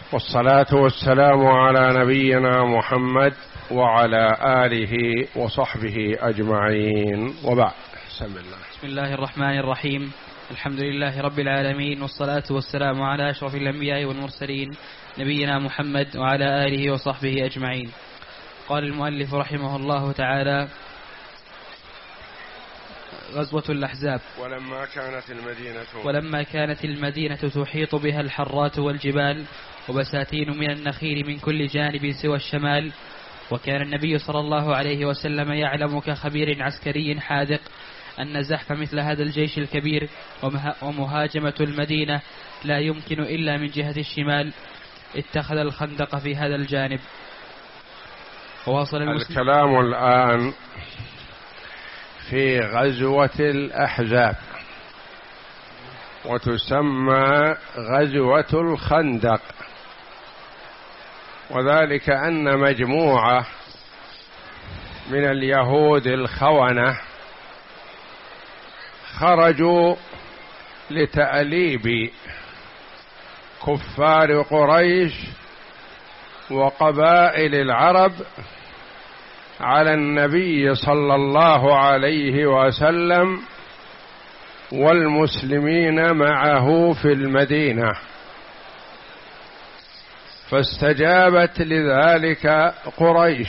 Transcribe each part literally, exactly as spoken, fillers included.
والصلاة والسلام على نبينا محمد وعلى آله وصحبه أجمعين، وبعد. بسم الله بسم الله الرحمن الرحيم. الحمد لله رب العالمين، والصلاة والسلام على أشرف الأنبياء والمرسلين نبينا محمد وعلى آله وصحبه أجمعين. قال المؤلف رحمه الله تعالى: غزوة الأحزاب. ولما كانت المدينة ولما كانت المدينة تحيط بها الحرات والجبال وبساتين من النخيل من كل جانب سوى الشمال، وكان النبي صلى الله عليه وسلم يعلم كخبير عسكري حاذق أن زحف مثل هذا الجيش الكبير ومهاجمة المدينة لا يمكن إلا من جهة الشمال، اتخذ الخندق في هذا الجانب. وواصل الكلام الآن في غزوة الأحزاب، وتسمى غزوة الخندق، وذلك أن مجموعة من اليهود الخونة خرجوا لتأليب كفار قريش وقبائل العرب على النبي صلى الله عليه وسلم والمسلمين معه في المدينة، فاستجابت لذلك قريش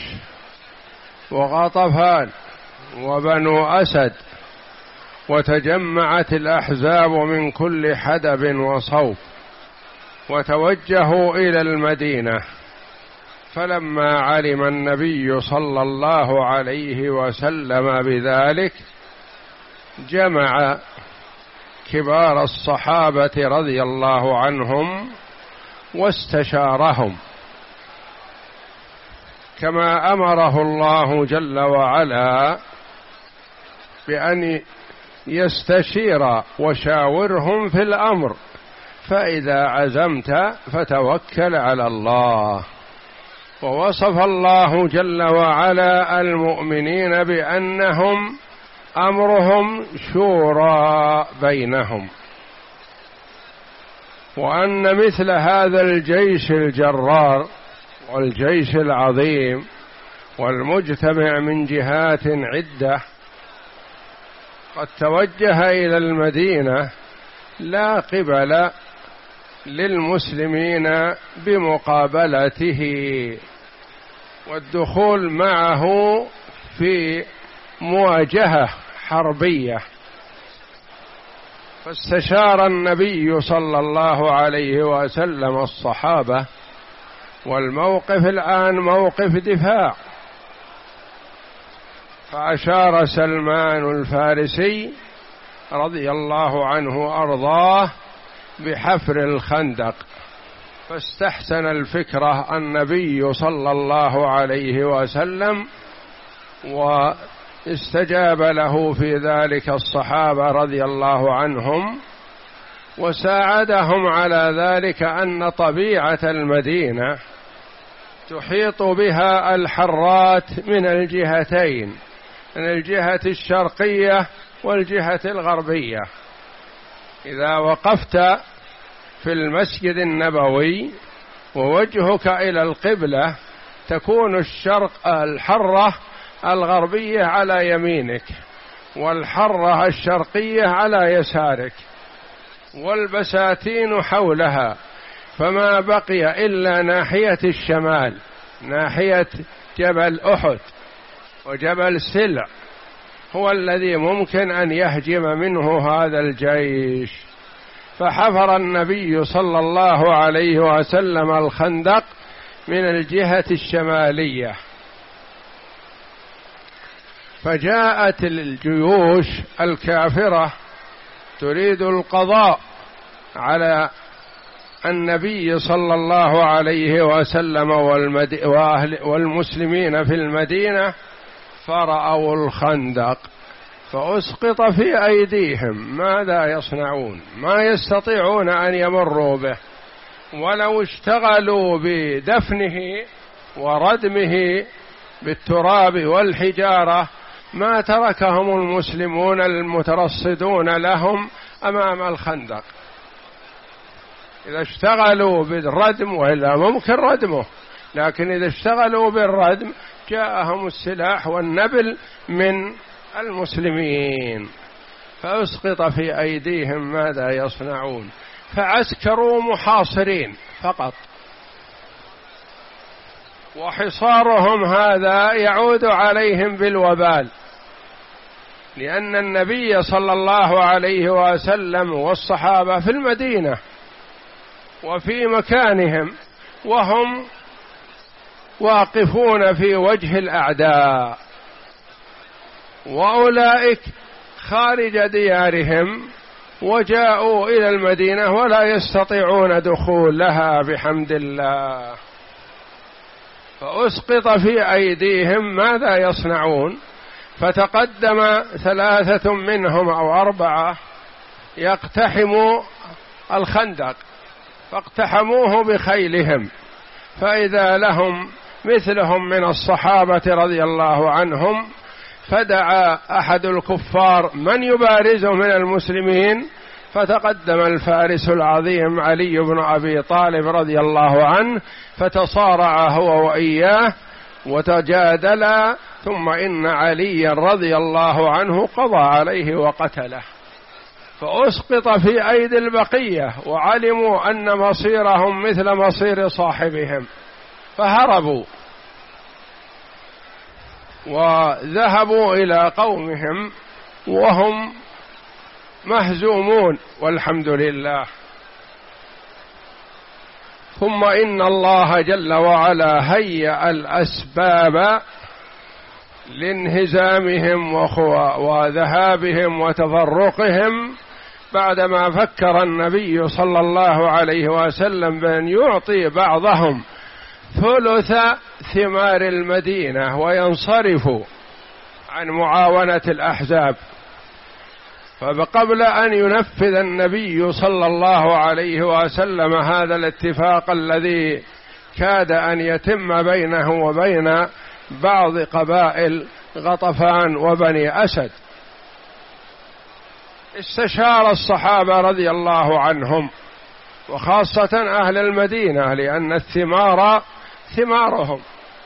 وغطفان وبنو أسد، وتجمعت الأحزاب من كل حدب وصوب وتوجهوا إلى المدينة. فلما علم النبي صلى الله عليه وسلم بذلك جمع كبار الصحابة رضي الله عنهم واستشارهم كما أمره الله جل وعلا بأن يستشير وشاورهم في الأمر، فإذا عزمت فتوكل على الله. ووصف الله جل وعلا المؤمنين بأنهم أمرهم شورى بينهم، وأن مثل هذا الجيش الجرار والجيش العظيم والمجتمع من جهات عدة قد توجه إلى المدينة لا قبل للمسلمين بمقابلته والدخول معه في مواجهة حربية. فاستشار النبي صلى الله عليه وسلم الصحابة، والموقف الآن موقف دفاع، فأشار سلمان الفارسي رضي الله عنه وأرضاه بحفر الخندق، فاستحسن الفكرة النبي صلى الله عليه وسلم واستجاب له في ذلك الصحابة رضي الله عنهم، وساعدهم على ذلك أن طبيعة المدينة تحيط بها الحرات من الجهتين، من الجهة الشرقية والجهة الغربية. إذا وقفت في المسجد النبوي ووجهك إلى القبلة تكون الشرق الحرة الغربية على يمينك، والحرة الشرقية على يسارك، والبساتين حولها، فما بقي إلا ناحية الشمال، ناحية جبل أحد وجبل سلع، هو الذي ممكن أن يهجم منه هذا الجيش. فحفر النبي صلى الله عليه وسلم الخندق من الجهة الشمالية، فجاءت الجيوش الكافرة تريد القضاء على النبي صلى الله عليه وسلم والمسلمين في المدينة، فرأوا الخندق فأسقط في أيديهم، ماذا يصنعون؟ ما يستطيعون أن يمروا به، ولو اشتغلوا بدفنه وردمه بالتراب والحجارة ما تركهم المسلمون المترصدون لهم أمام الخندق. إذا اشتغلوا بالردم، وإلا ممكن ردمه، لكن إذا اشتغلوا بالردم جاءهم السلاح والنبل من المسلمين، فأسقط في أيديهم ماذا يصنعون، فعسكروا محاصرين فقط. وحصارهم هذا يعود عليهم بالوبال، لأن النبي صلى الله عليه وسلم والصحابة في المدينة وفي مكانهم، وهم واقفون في وجه الأعداء، وأولئك خارج ديارهم وجاءوا إلى المدينة ولا يستطيعون دخولها بحمد الله، فأسقط في أيديهم ماذا يصنعون. فتقدم ثلاثة منهم أو أربعة يقتحموا الخندق، فاقتحموه بخيلهم، فإذا لهم مثلهم من الصحابة رضي الله عنهم، فدعا أحد الكفار من يبارزه من المسلمين، فتقدم الفارس العظيم علي بن أبي طالب رضي الله عنه، فتصارع هو وإياه وتجادلا، ثم إن علي رضي الله عنه قضى عليه وقتله، فأسقط في أيدي البقية، وعلموا أن مصيرهم مثل مصير صاحبهم، فهربوا وذهبوا إلى قومهم وهم مهزومون والحمد لله. ثم إن الله جل وعلا هيأ الأسباب لانهزامهم وذهابهم وتفرقهم، بعدما فكر النبي صلى الله عليه وسلم بأن يعطي بعضهم ثلث ثمار المدينة وينصرفوا عن معاونة الأحزاب. فقبل أن ينفذ النبي صلى الله عليه وسلم هذا الاتفاق الذي كاد أن يتم بينه وبين بعض قبائل غطفان وبني أسد، استشار الصحابة رضي الله عنهم وخاصة أهل المدينة، لأن الثمار ثمارهم.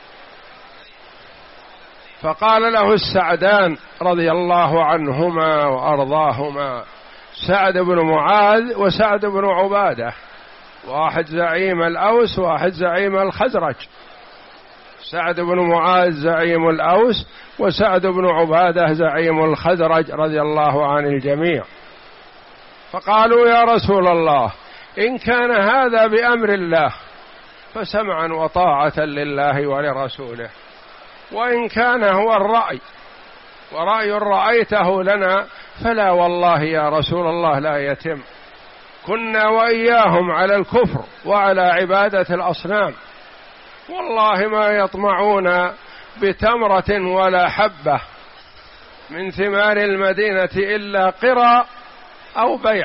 فقال له السعدان رضي الله عنهما وأرضاهما، سعد بن معاذ وسعد بن عبادة، واحد زعيم الأوس واحد زعيم الخزرج، سعد بن معاذ زعيم الأوس وسعد بن عبادة زعيم الخزرج رضي الله عن الجميع. فقالوا يا رسول الله إن كان هذا بأمر الله فسمعا وطاعة لله ولرسوله، وإن كان هو الرأي ورأي رأيته لنا فلا والله يا رسول الله لا يتم، كنا وإياهم على الكفر وعلى عبادة الأصنام، والله ما يطمعون بتمرة ولا حبة من ثمار المدينة إلا قرى أو بيع،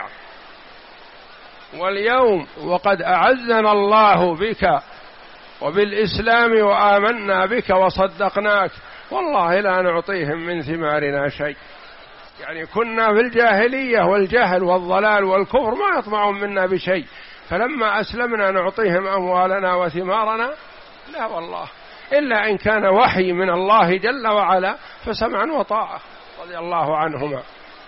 واليوم وقد أعزنا الله بك وبالإسلام وآمنا بك وصدقناك، والله لا نعطيهم من ثمارنا شيء. يعني كنا في الجاهلية والجهل والضلال والكفر ما يطمعون منا بشيء، فلما أسلمنا نعطيهم أموالنا وثمارنا؟ لا والله، إلا إن كان وحي من الله جل وعلا فسمعا وطاعة رضي الله عنهما.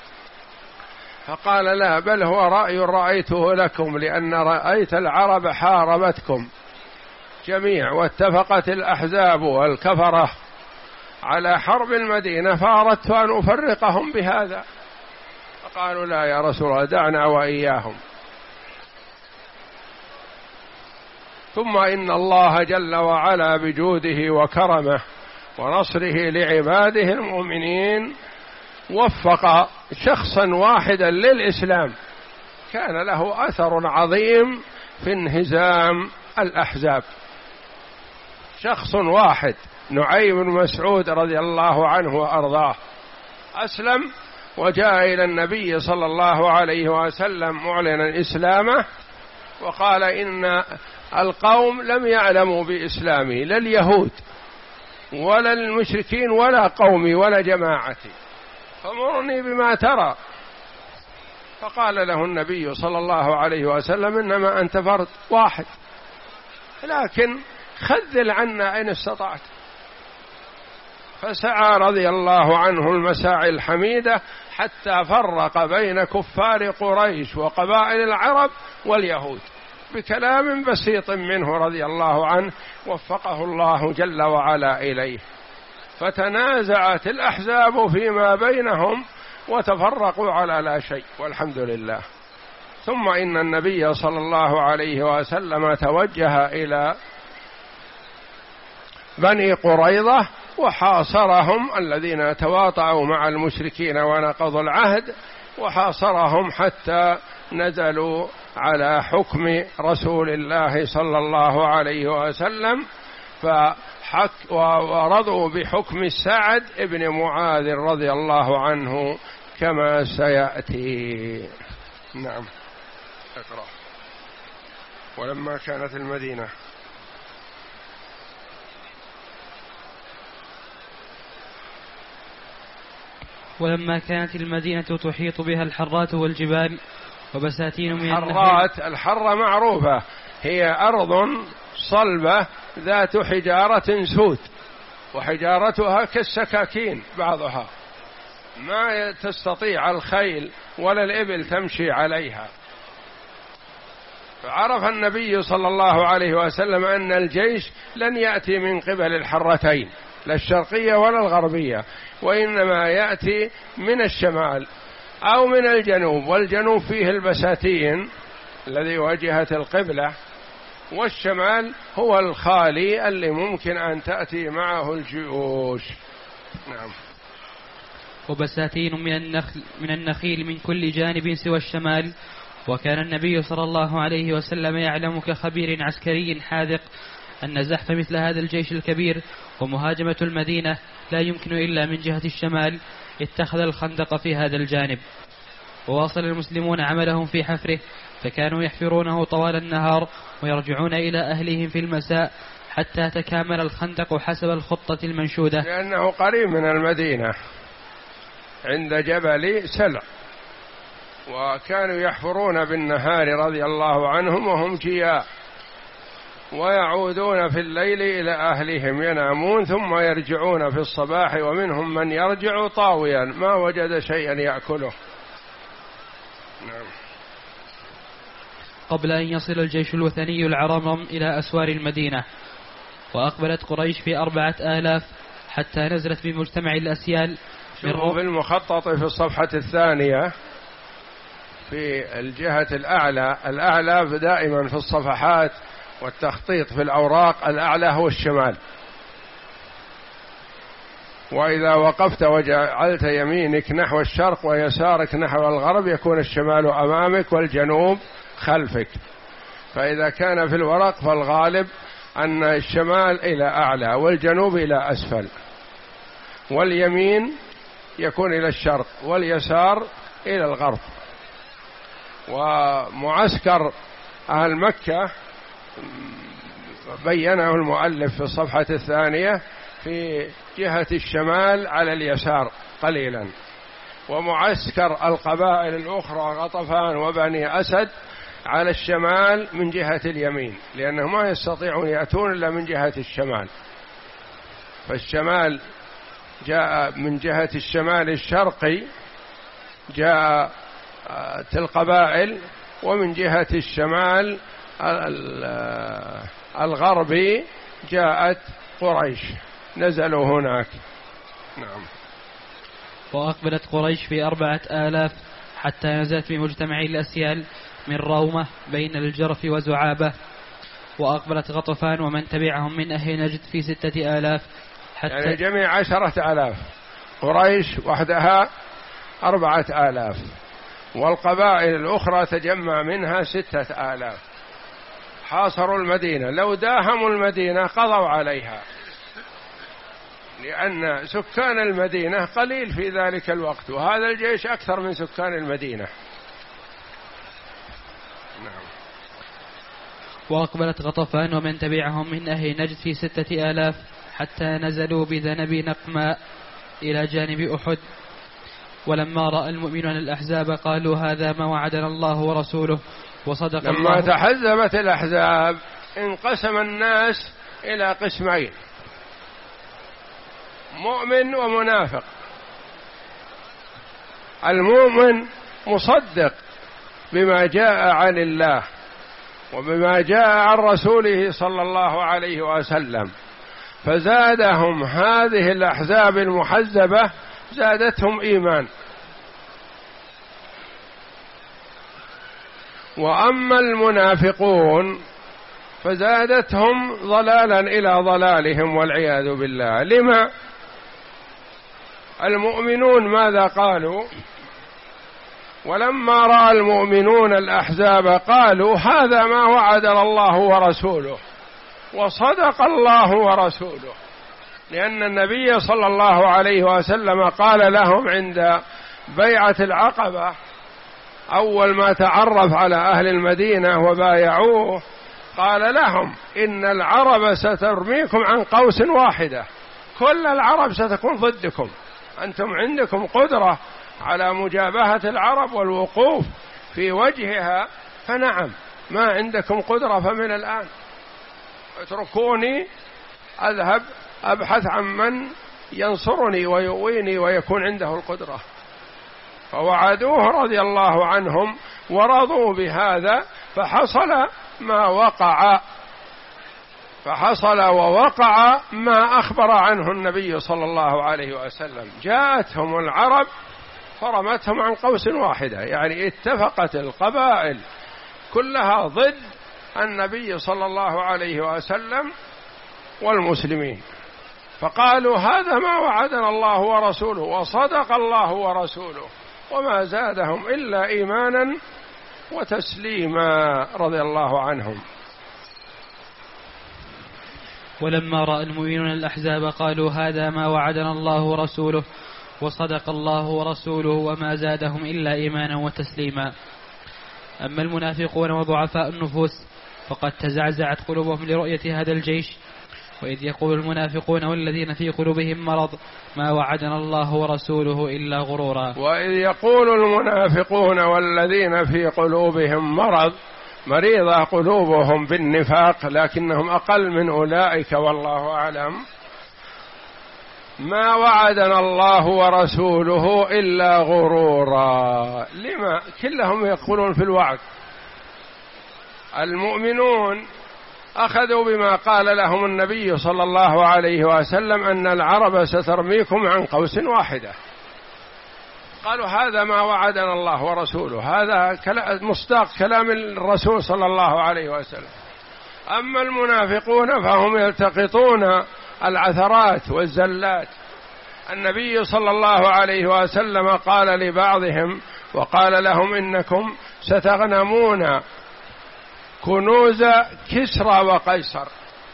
فقال لا، بل هو رأي رأيته لكم، لأن رأيت العرب حاربتكم جميع واتفقت الأحزاب والكفرة على حرب المدينة، فأردت أن أفرقهم بهذا. فقالوا لا يا رسول الله دعنا وإياهم. ثم إن الله جل وعلا بجوده وكرمه ونصره لعباده المؤمنين وفق شخصا واحدا للإسلام كان له أثر عظيم في انهزام الأحزاب. شخص واحد، نعيم بن مسعود رضي الله عنه وأرضاه، أسلم وجاء إلى النبي صلى الله عليه وسلم معلنا إسلامه، وقال إن القوم لم يعلموا بإسلامي، لا اليهود ولا المشركين ولا قومي ولا جماعتي، فمرني بما ترى. فقال له النبي صلى الله عليه وسلم إنما أنت فرد واحد، لكن خذل عنا إن استطعت. فسعى رضي الله عنه المساعي الحميدة حتى فرق بين كفار قريش وقبائل العرب واليهود بكلام بسيط منه رضي الله عنه، وفقه الله جل وعلا إليه. فتنازعت الأحزاب فيما بينهم وتفرقوا على لا شيء، والحمد لله. ثم إن النبي صلى الله عليه وسلم توجه إلى بني قريظة وحاصرهم، الذين تواطؤوا مع المشركين ونقضوا العهد، وحاصرهم حتى نزلوا على حكم رسول الله صلى الله عليه وسلم، فحك ورضوا بحكم سعد بن معاذ رضي الله عنه كما سيأتي. نعم اقرأ. ولما كانت المدينة ولما كانت المدينة تحيط بها الحرات والجبال وبساتين من الحرات، الحرة معروفة، هي أرض صلبة ذات حجارة سود، وحجارتها كالسكاكين بعضها، ما تستطيع الخيل ولا الإبل تمشي عليها. فعرف النبي صلى الله عليه وسلم أن الجيش لن يأتي من قبل الحرتين، لا الشرقية ولا الغربية، وإنما يأتي من الشمال أو من الجنوب، والجنوب فيه البساتين الذي واجهة القبلة، والشمال هو الخالي اللي ممكن أن تأتي معه الجيوش. نعم. وبساتين من النخل من النخيل من كل جانب سوى الشمال. وكان النبي صلى الله عليه وسلم يعلم كخبير عسكري حاذق أن زحف مثل هذا الجيش الكبير ومهاجمة المدينة لا يمكن إلا من جهة الشمال، اتخذ الخندق في هذا الجانب. وواصل المسلمون عملهم في حفره، فكانوا يحفرونه طوال النهار ويرجعون إلى أهلهم في المساء حتى تكامل الخندق حسب الخطة المنشودة، لأنه قريب من المدينة عند جبل سلع، وكانوا يحفرون بالنهار رضي الله عنهم وهم جياع، ويعودون في الليل إلى أهلهم ينامون، ثم يرجعون في الصباح، ومنهم من يرجع طاويا ما وجد شيئا يأكله. نعم. قبل أن يصل الجيش الوثني العرمرم إلى أسوار المدينة، وأقبلت قريش في أربعة آلاف حتى نزلت بمجتمع الأسيال. في المخطط في الصفحة الثانية في الجهة الأعلى، الأعلى دائما في الصفحات والتخطيط في الأوراق الأعلى هو الشمال، وإذا وقفت وجعلت يمينك نحو الشرق ويسارك نحو الغرب يكون الشمال أمامك والجنوب خلفك. فإذا كان في الورق فالغالب أن الشمال إلى أعلى والجنوب إلى أسفل، واليمين يكون إلى الشرق واليسار إلى الغرب. ومعسكر أهل مكة بينه المؤلف في الصفحة الثانية في جهة الشمال على اليسار قليلا، ومعسكر القبائل الأخرى غطفان وبني أسد على الشمال من جهة اليمين، لأنهم ما يستطيعون يأتون إلا من جهة الشمال. فالشمال جاء من جهة الشمال الشرقي جاء القبائل، ومن جهة الشمال الغربي جاءت قريش، نزلوا هناك. نعم. وأقبلت قريش في أربعة آلاف حتى نزلت في مجتمع الأسيال من رومة بين الجرف وزعابة. وأقبلت غطفان ومن تبعهم من أهل نجد في ستة آلاف حتى يعني جميع عشرة آلاف، قريش وحدها أربعة آلاف، والقبائل الأخرى تجمع منها ستة آلاف. حاصروا المدينة، لو داهموا المدينة قضوا عليها، لأن سكان المدينة قليل في ذلك الوقت، وهذا الجيش أكثر من سكان المدينة. نعم. وأقبلت غطفان ومن تبعهم من أهل نجد في ستة آلاف حتى نزلوا بذنب نقماء إلى جانب أحد. ولما رأى المؤمنون الأحزاب قالوا هذا ما وعدنا الله ورسوله وصدق لما الله. تحزبت الأحزاب انقسم الناس إلى قسمين: مؤمن ومنافق. المؤمن مصدق بما جاء عن الله وبما جاء عن رسوله صلى الله عليه وسلم، فزادهم هذه الأحزاب المحزبة زادتهم إيمان. وأما المنافقون فزادتهم ضلالا إلى ضلالهم والعياذ بالله. لما؟ المؤمنون ماذا قالوا؟ ولما رأى المؤمنون الأحزاب قالوا هذا ما وعدنا الله ورسوله وصدق الله ورسوله، لأن النبي صلى الله عليه وسلم قال لهم عند بيعة العقبة أول ما تعرف على أهل المدينة وبايعوه، قال لهم إن العرب سترميكم عن قوس واحدة، كل العرب ستكون ضدكم، أنتم عندكم قدرة على مجابهة العرب والوقوف في وجهها، فنعم ما عندكم قدرة فمن الآن اتركوني أذهب أبحث عن من ينصرني ويؤويني ويكون عنده القدرة. فوعدوه رضي الله عنهم ورضوا بهذا، فحصل ما وقع فحصل ووقع ما أخبر عنه النبي صلى الله عليه وسلم. جاءتهم العرب فرمتهم عن قوس واحدة، يعني اتفقت القبائل كلها ضد النبي صلى الله عليه وسلم والمسلمين، فقالوا هذا ما وعدنا الله ورسوله وصدق الله ورسوله، وما زادهم إلا إيمانا وتسليما رضي الله عنهم. ولما رأى المؤمنون الأحزاب قالوا هذا ما وعدنا الله ورسوله وصدق الله ورسوله وما زادهم إلا إيمانا وتسليما. أما المنافقون وضعفاء النفوس فقد تزعزعت قلوبهم لرؤية هذا الجيش، وإذ يقول المنافقون والذين في قلوبهم مرض ما وعدنا الله ورسوله إلا غرورا. وإذ يقول المنافقون والذين في قلوبهم مرض، مريضة قلوبهم بالنفاق لكنهم أقل من أولئك والله أعلم، ما وعدنا الله ورسوله إلا غرورا. لما؟ كلهم يقولون في الوعد. المؤمنون أخذوا بما قال لهم النبي صلى الله عليه وسلم أن العرب سترميكم عن قوس واحدة، قالوا هذا ما وعدنا الله ورسوله، هذا مصداق كلام الرسول صلى الله عليه وسلم. أما المنافقون فهم يلتقطون العثرات والزلات. النبي صلى الله عليه وسلم قال لبعضهم وقال لهم إنكم ستغنمون كنوز كسرى وقيصر،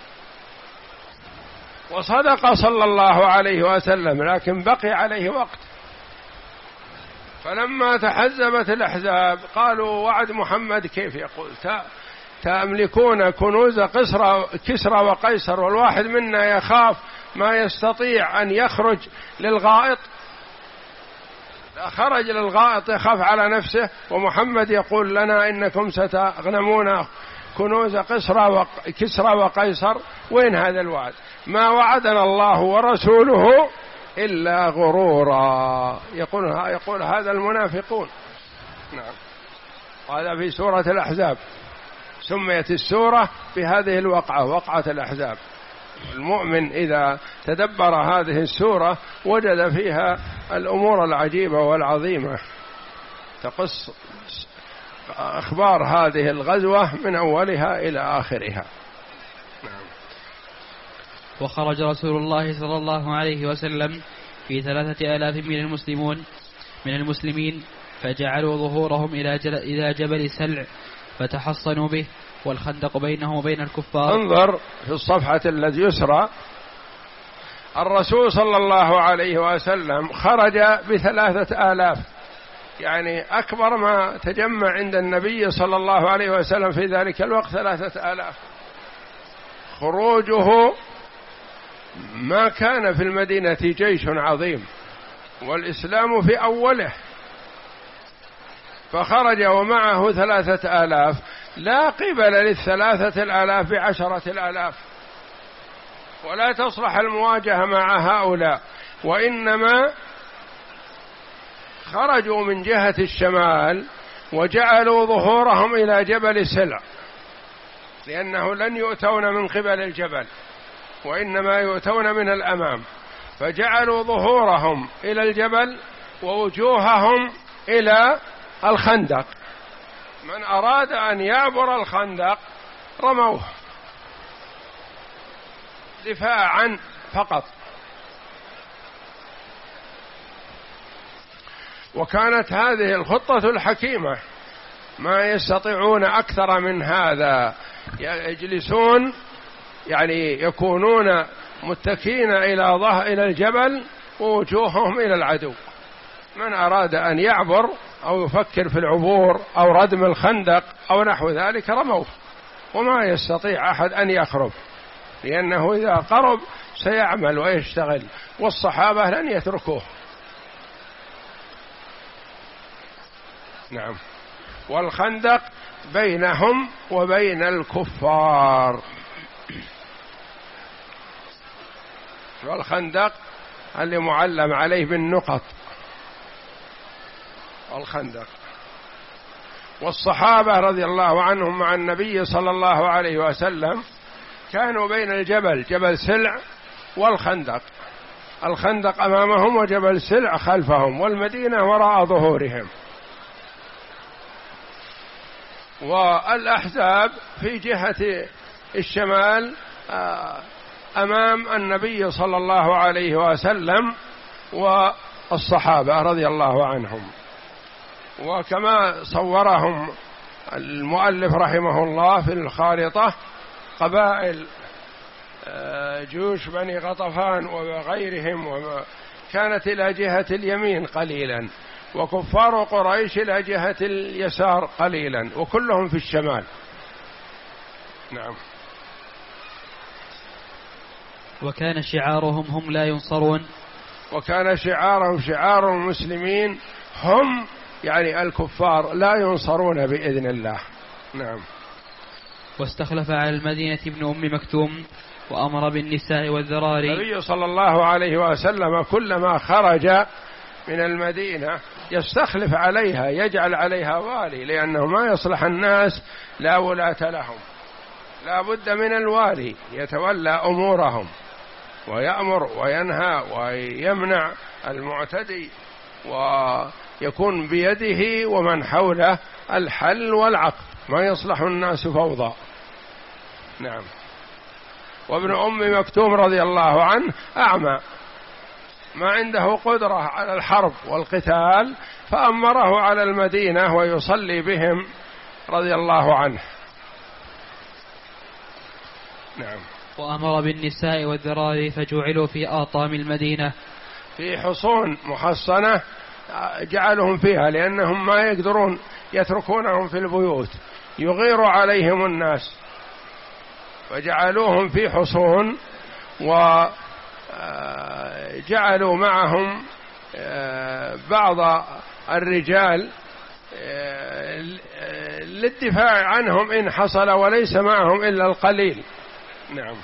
وصدق صلى الله عليه وسلم، لكن بقي عليه وقت. فلما تحزبت الأحزاب قالوا وعد محمد كيف يقول تملكون كنوز كسرى وقيصر والواحد منا يخاف ما يستطيع أن يخرج للغائط، خرج للغائط يخاف على نفسه، ومحمد يقول لنا إنكم ستغنمون كنوز كسرى وقيصر. وين هذا الوعد؟ ما وعدنا الله ورسوله إلا غرورا. يقول, يقول هذا المنافقون. نعم. هذا في سورة الأحزاب، سميت السورة بهذه الوقعة، وقعة الأحزاب. المؤمن إذا تدبر هذه السورة وجد فيها الأمور العجيبة والعظيمة، تقص أخبار هذه الغزوة من أولها إلى آخرها. نعم. وخرج رسول الله صلى الله عليه وسلم في ثلاثة آلاف من المسلمون من المسلمين، فجعلوا ظهورهم إلى جبل سلع فتحصنوا به، والخندق بينه وبين الكفار. انظر في الصفحة التي يسرى، الرسول صلى الله عليه وسلم خرج بثلاثة آلاف، يعني أكبر ما تجمع عند النبي صلى الله عليه وسلم في ذلك الوقت ثلاثة آلاف. خروجه ما كان في المدينة جيش عظيم، والإسلام في أوله، فخرج ومعه ثلاثة آلاف، لا قبل للثلاثة الآلاف بعشرة الآلاف، ولا تصلح المواجهة مع هؤلاء، وإنما خرجوا من جهة الشمال وجعلوا ظهورهم إلى جبل سلع، لأنه لن يؤتون من قبل الجبل وإنما يؤتون من الأمام، فجعلوا ظهورهم إلى الجبل ووجوههم إلى الخندق. من أراد أن يعبر الخندق رموه دفاعا فقط. وكانت هذه الخطة الحكيمة، ما يستطيعون أكثر من هذا، يجلسون يعني يكونون متكين إلى ظهر إلى الجبل ووجوههم إلى العدو. من أراد أن يعبر أو يفكر في العبور أو ردم الخندق أو نحو ذلك رموه، وما يستطيع أحد أن يقرب، لأنه إذا قرب سيعمل ويشتغل، والصحابة لن يتركوه. نعم. والخندق بينهم وبين الكفار، والخندق اللي معلم عليه بالنقط، الخندق. والصحابة رضي الله عنهم مع النبي صلى الله عليه وسلم كانوا بين الجبل، جبل سلع والخندق، الخندق أمامهم وجبل سلع خلفهم، والمدينة وراء ظهورهم. والأحزاب في جهة الشمال أمام النبي صلى الله عليه وسلم والصحابة رضي الله عنهم. وكما صورهم المؤلف رحمه الله في الخارطة، قبائل جيوش بني غطفان وغيرهم كانت إلى جهة اليمين قليلا، وكفار قريش إلى جهة اليسار قليلا، وكلهم في الشمال. نعم. وكان شعارهم هم لا ينصرون، وكان شعارهم شعار المسلمين هم يعني الكفار لا ينصرون بإذن الله. نعم. واستخلف على المدينة ابن أم مكتوم وأمر بالنساء والذراري. النبي صلى الله عليه وسلم كلما خرج من المدينة يستخلف عليها، يجعل عليها والي، لأنه ما يصلح الناس لا ولاة لهم، لا بد من الوالي يتولى أمورهم ويأمر وينهى ويمنع المعتدي، ويكون بيده ومن حوله الحل والعقد، ما يصلح الناس فوضى. نعم. وابن أم مكتوم رضي الله عنه أعمى، ما عنده قدرة على الحرب والقتال، فأمره على المدينة ويصلي بهم رضي الله عنه. نعم. وأمر بالنساء والذراري فجعلوا في آطام المدينة، في حصون محصنة جعلهم فيها، لأنهم ما يقدرون يتركونهم في البيوت، يغير عليهم الناس، فجعلوهم في حصون، وجعلوا معهم بعض الرجال للدفاع عنهم إن حصل، وليس معهم إلا القليل. نعم.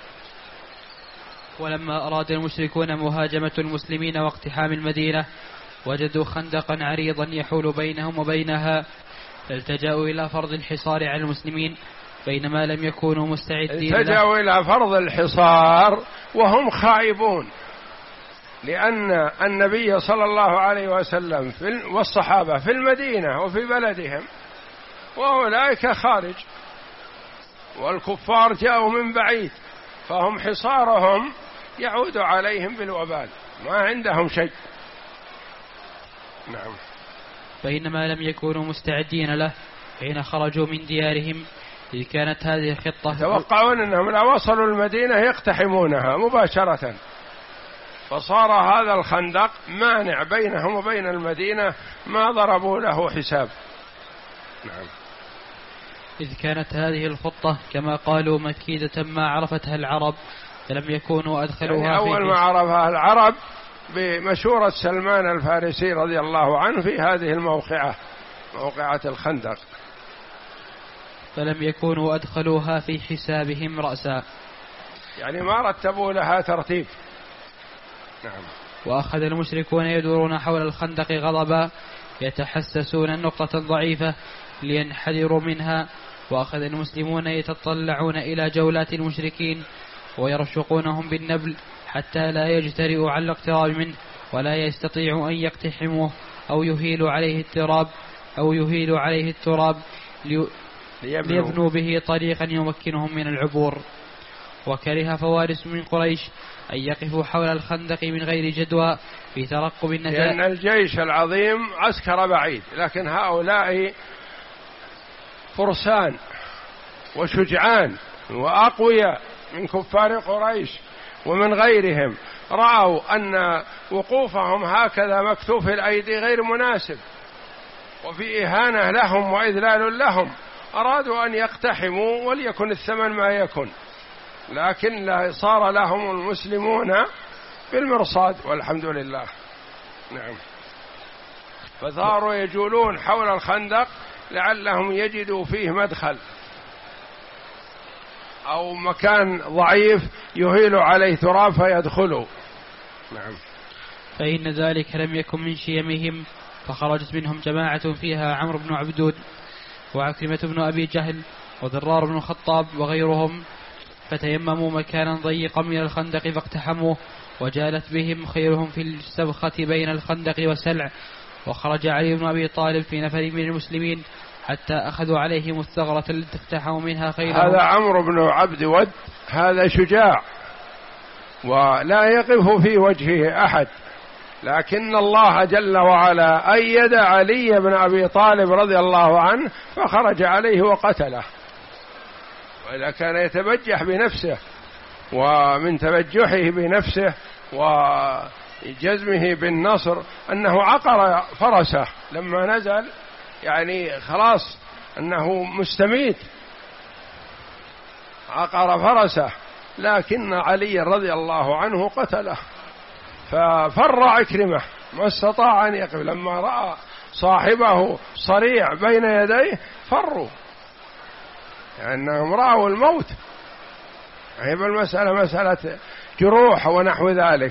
ولما أراد المشركون مهاجمة المسلمين واقتحام المدينة وجدوا خندقا عريضا يحول بينهم وبينها، التجأوا إلى فرض الحصار على المسلمين بينما لم يكونوا مستعدين. التجأوا إلى فرض الحصار وهم خائبون، لأن النبي صلى الله عليه وسلم والصحابة في المدينة وفي بلدهم، وأولئك خارج، والكفار جاءوا من بعيد، فهم حصارهم يعود عليهم بالوبال، ما عندهم شيء. نعم. بينما لم يكونوا مستعدين له حين خرجوا من ديارهم، إذ كانت هذه الخطة توقعون أنهم لو وصلوا المدينة يقتحمونها مباشرة، فصار هذا الخندق مانع بينهم وبين المدينة، ما ضربوا له حساب. نعم. إذ كانت هذه الخطة كما قالوا مكيدة ما عرفتها العرب، لم يكونوا أدخلوها يعني أول ما عرفها العرب بمشورة سلمان الفارسي رضي الله عنه في هذه الموقعة، موقعة الخندق. فلم يكونوا أدخلوها في حسابهم رأسا، يعني ما رتبوا لها ترتيب. نعم. وأخذ المشركون يدورون حول الخندق غضبا يتحسسون النقطة الضعيفة لينحدروا منها، وأخذ المسلمون يتطلعون إلى جولات المشركين ويرشقونهم بالنبل حتى لا يجترئوا على الاقتراب منه ولا يستطيعوا أن يقتحموه أو يهيلوا عليه التراب أو يهيلوا عليه التراب ليبنوا به طريقا يمكنهم من العبور. وكره فوارس من قريش أن يقفوا حول الخندق من غير جدوى في ترقب النجاة، لأن الجيش العظيم عسكر بعيد، لكن هؤلاء فرسان وشجعان وأقوياء من كفار قريش ومن غيرهم، رأوا أن وقوفهم هكذا مكتوف الأيدي غير مناسب وفي إهانة لهم وإذلال لهم، أرادوا أن يقتحموا وليكن الثمن ما يكن، لكن صار لهم المسلمون بالمرصاد والحمد لله. نعم. فصاروا يجولون حول الخندق لعلهم يجدوا فيه مدخل أو مكان ضعيف يهيل عليه تراب فيدخلوا. نعم. فإن ذلك لم يكن من شيمهم، فخرجت منهم جماعة فيها عمرو بن عبدود وعكرمة بن أبي جهل وضرار بن الخطاب وغيرهم، فتيمموا مكانا ضيقا من الخندق فاقتحموه، وجالت بهم خيرهم في السبخة بين الخندق والسلع. وخرج علي بن أبي طالب في نفر من المسلمين حتى أخذوا عليهم الثغرة التي اقتحموا منها خيرهم. هذا عمرو بن عبد ود، هذا شجاع ولا يقف في وجهه أحد، لكن الله جل وعلا أيد علي بن أبي طالب رضي الله عنه فخرج عليه وقتله. وإذا كان يتبجح بنفسه، ومن تبجحه بنفسه وجزمه بالنصر أنه عقر فرسه لما نزل، يعني خلاص أنه مستميت، عقر فرسه، لكن علي رضي الله عنه قتله. ففر عكرمة ما استطاع أن يقف، لما رأى صاحبه صريع بين يديه فروا، لأنهم يعني رأوا الموت. هي المسألة مسألة جروح ونحو ذلك.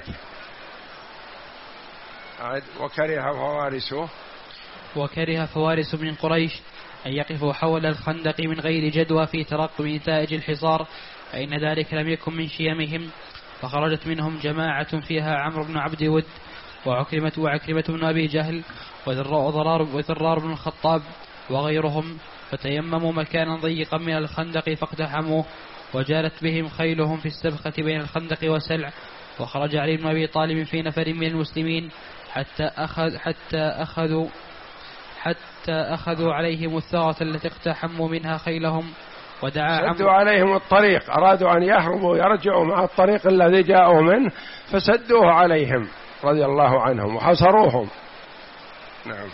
وكره فوارسه وكره فوارس من قريش أن يقفوا حول الخندق من غير جدوى في ترقب نتائج الحصار، فإن ذلك لم يكن من شيمهم. فخرجت منهم جماعة فيها عمرو بن عبد ود وعكرمة وعكرمة بن أبي جهل وذرار بن الخطاب وغيرهم، فتيمموا مكانا ضيقا من الخندق فاقتحموه، وجالت بهم خيلهم في السبخة بين الخندق والسلع. وخرج علي بن أبي طالب في نفر من المسلمين حتى أخذ حتى أخذوا حتى أخذوا عليهم الثغرة التي اقتحموا منها خيلهم، ودعا سدوا عليهم الطريق، أرادوا أن يهربوا يرجعوا مع الطريق الذي جاءوا منه فسدوه عليهم رضي الله عنهم وحصروهم. نعم.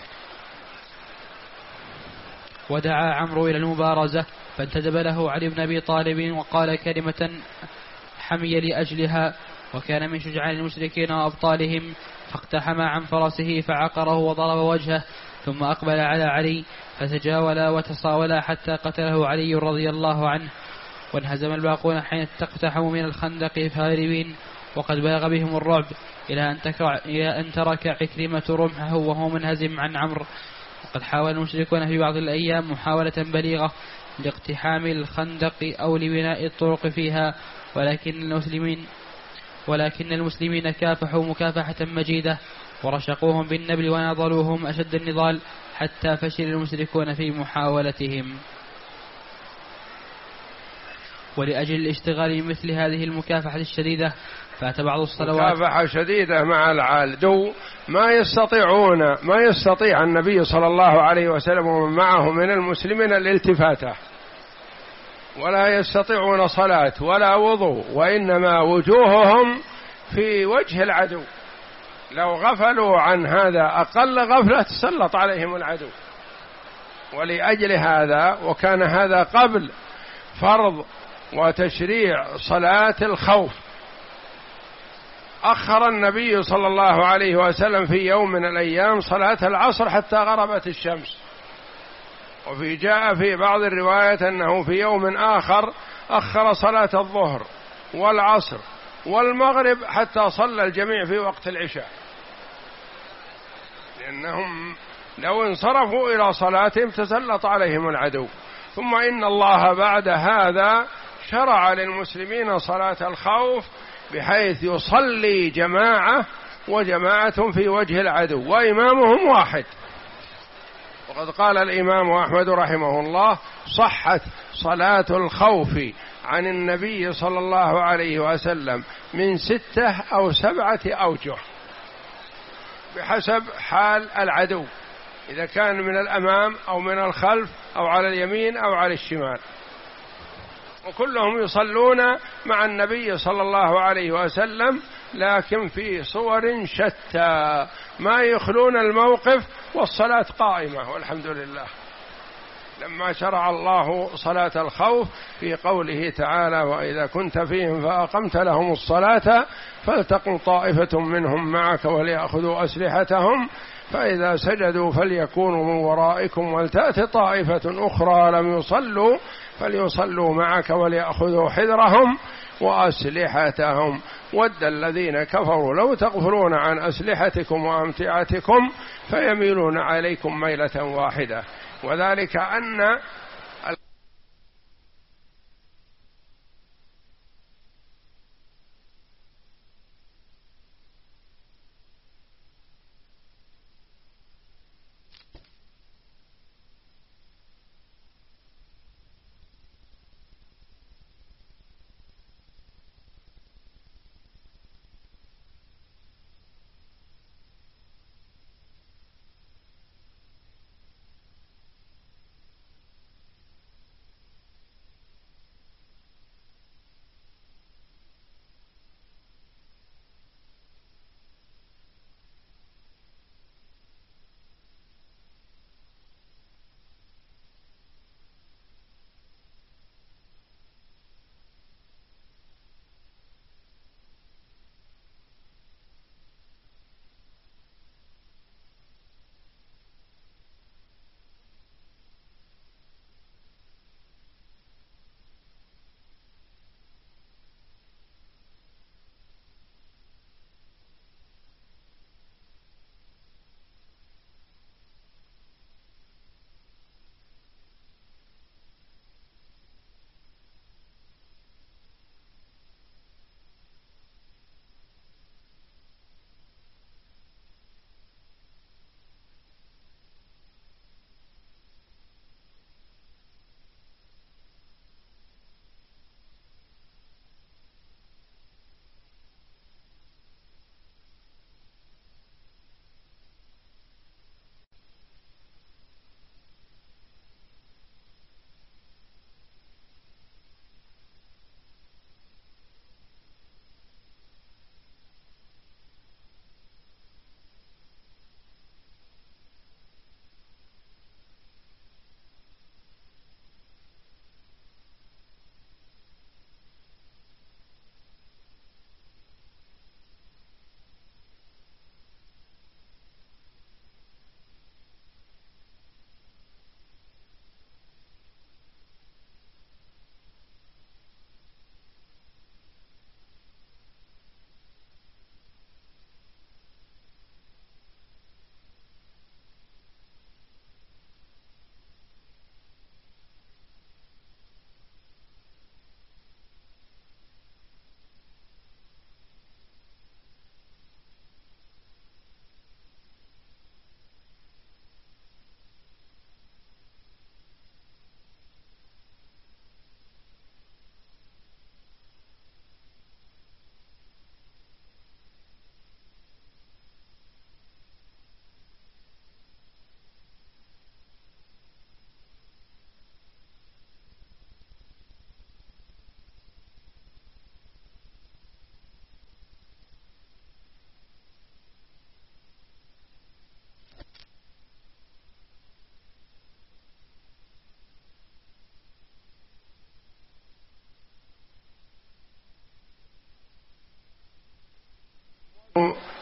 ودعا عمرو إلى المبارزة فانتدب له علي بن أبي طالب وقال كلمة حمي لأجلها، وكان من شجعان المشركين وأبطالهم، فاقتحم عن فرسه فعقره وضرب وجهه، ثم أقبل على علي فتجاولا وتصاولا حتى قتله علي رضي الله عنه. وانهزم الباقون حين اقتحموا من الخندق هاربين، وقد بلغ بهم الرعب إلى أن, إلى أن ترك عكرمة رمحه وهو منهزم عن عمرو. وقد حاول المشركون في بعض الأيام محاولة بليغة لاقتحام الخندق أو لبناء الطرق فيها، ولكن المسلمين ولكن المسلمين كافحوا مكافحة مجيدة ورشقوهم بالنبل وناضلوهم أشد النضال حتى فشل المشركون في محاولتهم. ولأجل الاشتغال بمثل هذه المكافحة الشديدة فات بعض الصلوات مكافحة شديدة مع العدو ما يستطيعون ما يستطيع النبي صلى الله عليه وسلم ومن معه من المسلمين الالتفاتة، ولا يستطيعون صلاة ولا وضوء، وإنما وجوههم في وجه العدو. لو غفلوا عن هذا أقل غفلة تسلط عليهم العدو. ولأجل هذا، وكان هذا قبل فرض وتشريع صلاة الخوف، أخر النبي صلى الله عليه وسلم في يوم من الأيام صلاة العصر حتى غربت الشمس. وفي جاء في بعض الروايات أنه في يوم آخر أخر صلاة الظهر والعصر والمغرب حتى صلى الجميع في وقت العشاء، لأنهم لو انصرفوا إلى صلاتهم تسلط عليهم العدو. ثم إن الله بعد هذا شرع للمسلمين صلاة الخوف بحيث يصلي جماعة وجماعة في وجه العدو وإمامهم واحد. وقد قال الإمام أحمد رحمه الله: صحت صلاة الخوف عن النبي صلى الله عليه وسلم من ستة أو سبعة أوجه بحسب حال العدو، إذا كان من الأمام أو من الخلف أو على اليمين أو على الشمال، وكلهم يصلون مع النبي صلى الله عليه وسلم لكن في صور شتى ما يخلون الموقف، والصلاة قائمة والحمد لله. لما شرع الله صلاة الخوف في قوله تعالى: وإذا كنت فيهم فأقمت لهم الصلاة فلتقم طائفة منهم معك وليأخذوا أسلحتهم فإذا سجدوا فليكونوا من ورائكم ولتأت طائفة أخرى لم يصلوا فليصلوا معك وليأخذوا حذرهم وأسلحتهم ود الذين كفروا لو تغفلون عن أسلحتكم وأمتعتكم فيميلون عليكم ميلة واحدة. وذلك أن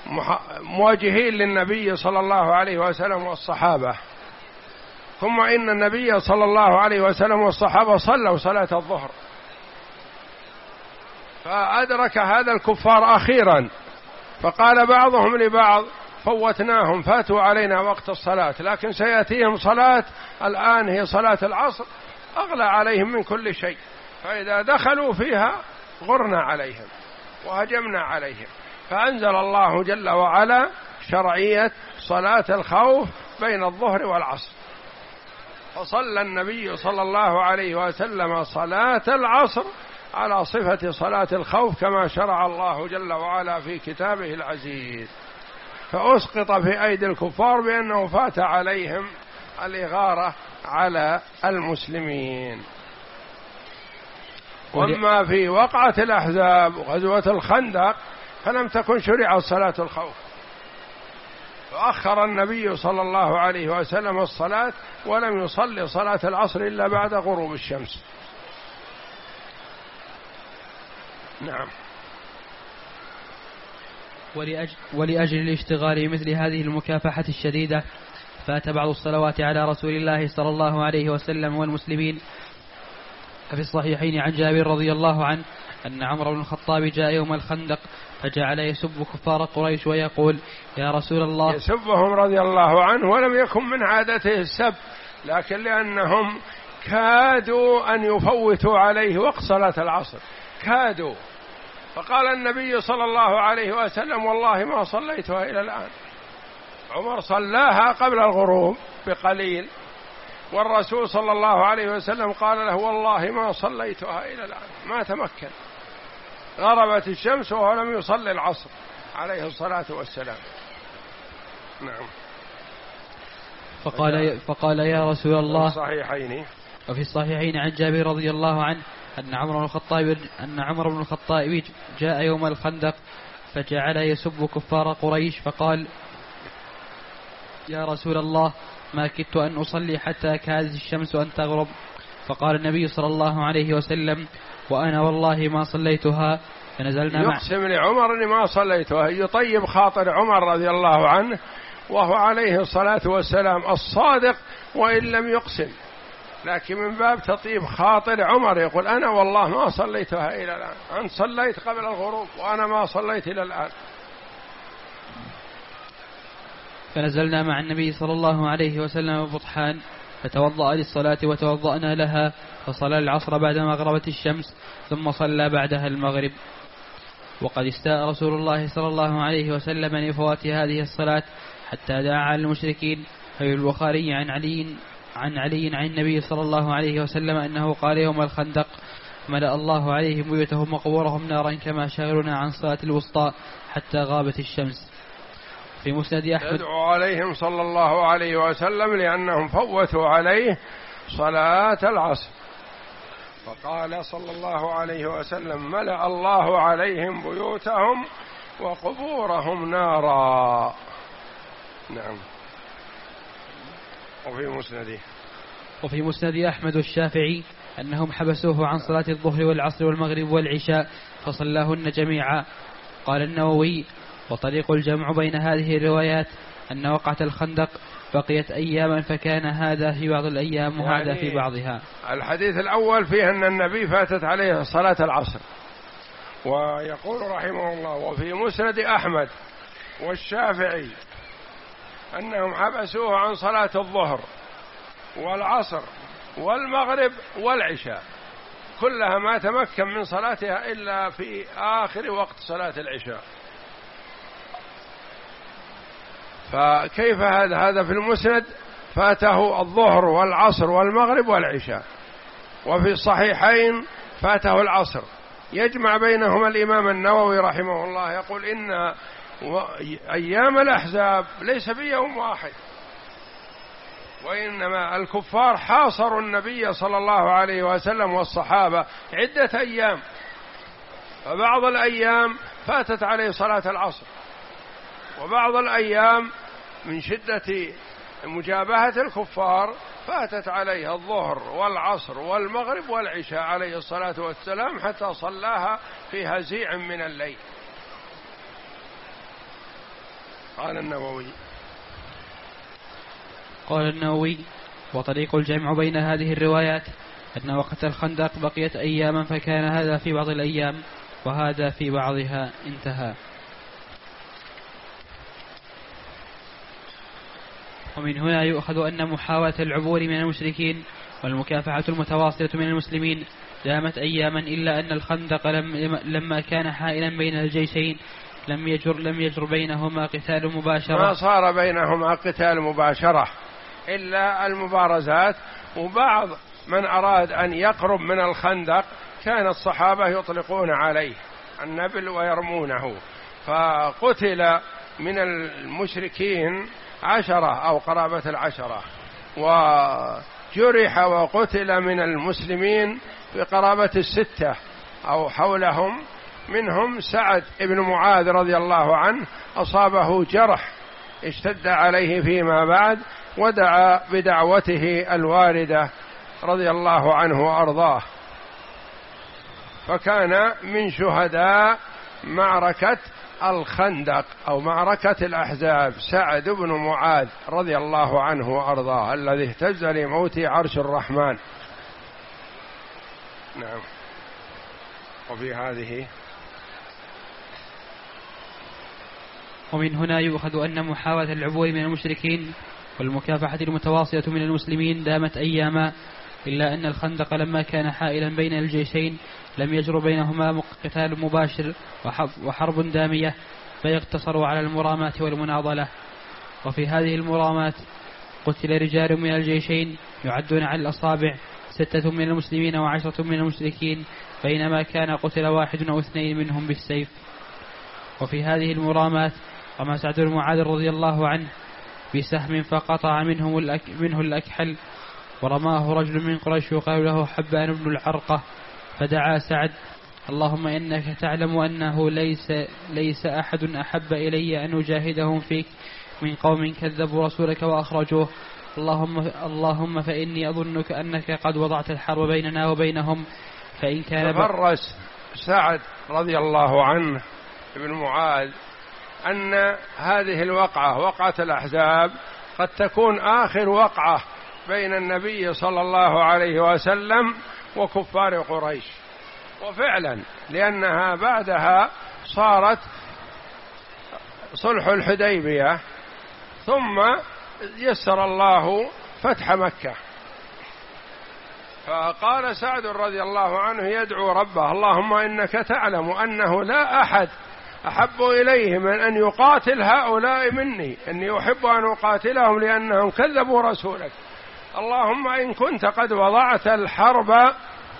مواجهين للنبي صلى الله عليه وسلم والصحابة، ثم إن النبي صلى الله عليه وسلم والصحابة صلوا صلاة الظهر، فأدرك هذا الكفار أخيرا، فقال بعضهم لبعض فوتناهم، فاتوا علينا وقت الصلاة، لكن سيأتيهم صلاة الآن هي صلاة العصر أغلى عليهم من كل شيء، فإذا دخلوا فيها غرنا عليهم وهجمنا عليهم، فأنزل الله جل وعلا شرعية صلاة الخوف بين الظهر والعصر، فصلى النبي صلى الله عليه وسلم صلاة العصر على صفة صلاة الخوف كما شرع الله جل وعلا في كتابه العزيز، فأسقط في أيدي الكفار بأنه فات عليهم الإغارة على المسلمين. وأما في وقعة الأحزاب وغزوة الخندق فلم تكن شرعت صلاة الخوف، فأخر النبي صلى الله عليه وسلم الصلاة ولم يصلي صلاة العصر إلا بعد غروب الشمس. نعم. ولأجل, ولأجل الاشتغال بمثل هذه المكافحة الشديدة فات بعض الصلوات على رسول الله صلى الله عليه وسلم والمسلمين. ففي الصحيحين عن جابر رضي الله عنه أن عمرو بن الخطاب جاء يوم الخندق فجعل يسب كفار قريش ويقول يا رسول الله، يسبهم رضي الله عنه، ولم يكن من عادته السب، لكن لأنهم كادوا أن يفوتوا عليه وقت صلاة العصر، كادوا، فقال النبي صلى الله عليه وسلم والله ما صليتها إلى الآن. عمر صلاها قبل الغروب بقليل، والرسول صلى الله عليه وسلم قال له والله ما صليتها إلى الآن، ما تمكن، غربت الشمس وهو لم يصلي العصر عليه الصلاة والسلام. نعم. فقال, فقال يا رسول الله، الصحيحين وفي الصحيحين عن جابر رضي الله عنه أن عمرو بن الخطاب أن عمرو بن الخطاب جاء يوم الخندق فجعل يسب كفار قريش فقال يا رسول الله ما كدت أن أصلي حتى كادت الشمس أن تغرب، فقال النبي صلى الله عليه وسلم وأنا والله ما صليتها، فنزلنا مع يقسم لعمر أني ما صليتها، يطيب خاطر عمر رضي الله عنه، وهو عليه الصلاة والسلام الصادق وإن لم يقسم، لكن من باب تطيب خاطر عمر يقول أنا والله ما صليتها إلى الآن، أنت صليت قبل الغروب وأنا ما صليت إلى الآن. فنزلنا مع النبي صلى الله عليه وسلم ببطحان فتوضأ للصلاة وتوضأنا لها، فصلى العصر بعدما غربت الشمس ثم صلى بعدها المغرب. وقد استاء رسول الله صلى الله عليه وسلم لفوات هذه الصلاة حتى دعا على المشركين. في البخاري عن علي عن علي عن النبي صلى الله عليه وسلم أنه قال يوم الخندق ملأ الله عليهم بيوتهم وقبورهم نارا كما شغلنا عن صلاة الوسطى حتى غابت الشمس. في مسند أحمد يدعو عليهم صلى الله عليه وسلم لأنهم فوتوا عليه صلاة العصر، فقال صلى الله عليه وسلم ملأ الله عليهم بيوتهم وقبورهم نارا. نعم. وفي مسنده وفي مسند أحمد الشافعي أنهم حبسوه عن صلاة الظهر والعصر والمغرب والعشاء فصلاهن جميعا. قال النووي وطريق الجمع بين هذه الروايات أن وقعة الخندق بقيت أياما فكان هذا في بعض الأيام وهذا يعني في بعضها. الحديث الأول فيه أن النبي فاتت عليه صلاة العصر، ويقول رحمه الله وفي مسند أحمد والشافعي أنهم حبسوه عن صلاة الظهر والعصر والمغرب والعشاء، كلها ما تمكن من صلاتها إلا في آخر وقت صلاة العشاء. فكيف هذا؟ هذا في المسند فاته الظهر والعصر والمغرب والعشاء، وفي الصحيحين فاته العصر. يجمع بينهما الإمام النووي رحمه الله يقول إن أيام الأحزاب ليس بيوم واحد، وإنما الكفار حاصروا النبي صلى الله عليه وسلم والصحابة عدة أيام، فبعض الأيام فاتت عليه صلاة العصر، وبعض الأيام من شدة مجابهة الكفار فاتت عليه الظهر والعصر والمغرب والعشاء عليه الصلاة والسلام حتى صلاها في هزيع من الليل. قال النووي قال النووي وطريق الجمع بين هذه الروايات أن وقت الخندق بقيت أياما، فكان هذا في بعض الأيام وهذا في بعضها. انتهى. ومن هنا يؤخذ أن محاولة العبور من المشركين والمكافحة المتواصلة من المسلمين دامت أياما، إلا أن الخندق لما كان حائلا بين الجيشين لم يجر, لم يجر بينهما قتال مباشرة، ما صار بينهما قتال مباشرة إلا المبارزات. وبعض من أراد أن يقرب من الخندق كان الصحابة يطلقون عليه النبل ويرمونه، فقتل من المشركين عشرة أو قرابة العشرة، وجرح وقتل من المسلمين بقرابة الستة أو حولهم، منهم سعد بن معاذ رضي الله عنه أصابه جرح اشتد عليه فيما بعد، ودعا بدعوته الواردة رضي الله عنه وأرضاه، فكان من شهداء معركة الخندق أو معركة الأحزاب سعد بن معاذ رضي الله عنه وأرضاه الذي اهتز لموت عرش الرحمن. نعم. وفي هذه ومن هنا يؤخذ أن محاولة العبور من المشركين والمكافحة المتواصلة من المسلمين دامت أياما، إلا أن الخندق لما كان حائلا بين الجيشين لم يجر بينهما قتال مباشر وحرب دامية، فيقتصروا على المرامات والمناضلة. وفي هذه المرامات قتل رجال من الجيشين يعدون على الأصابع، ستة من المسلمين وعشرة من المشركين، بينما كان قتل واحد أو اثنين منهم بالسيف. وفي هذه المرامات رمى سعد بن معاذ رضي الله عنه بسهم فقطع منهم الأك منه الأكحل، ورماه رجل من قريش يقال له حبان بن العرقة، فدعا سعد: اللهم إنك تعلم أنه ليس, ليس أحد أحب إلي أن أجاهدهم فيك من قوم كذبوا رسولك وأخرجوه، اللهم, اللهم فإني أظنك أنك قد وضعت الحرب بيننا وبينهم، فإن كان تفرس سعد رضي الله عنه ابن معاذ أن هذه الوقعة وقعة الأحزاب قد تكون آخر وقعة بين النبي صلى الله عليه وسلم وكفار قريش، وفعلا لأنها بعدها صارت صلح الحديبية، ثم يسر الله فتح مكة. فقال سعد رضي الله عنه يدعو ربه: اللهم إنك تعلم أنه لا أحد أحب إليه من أن يقاتل هؤلاء مني، إني أحب أن أقاتلهم لأنهم كذبوا رسولك، اللهم إن كنت قد وضعت الحرب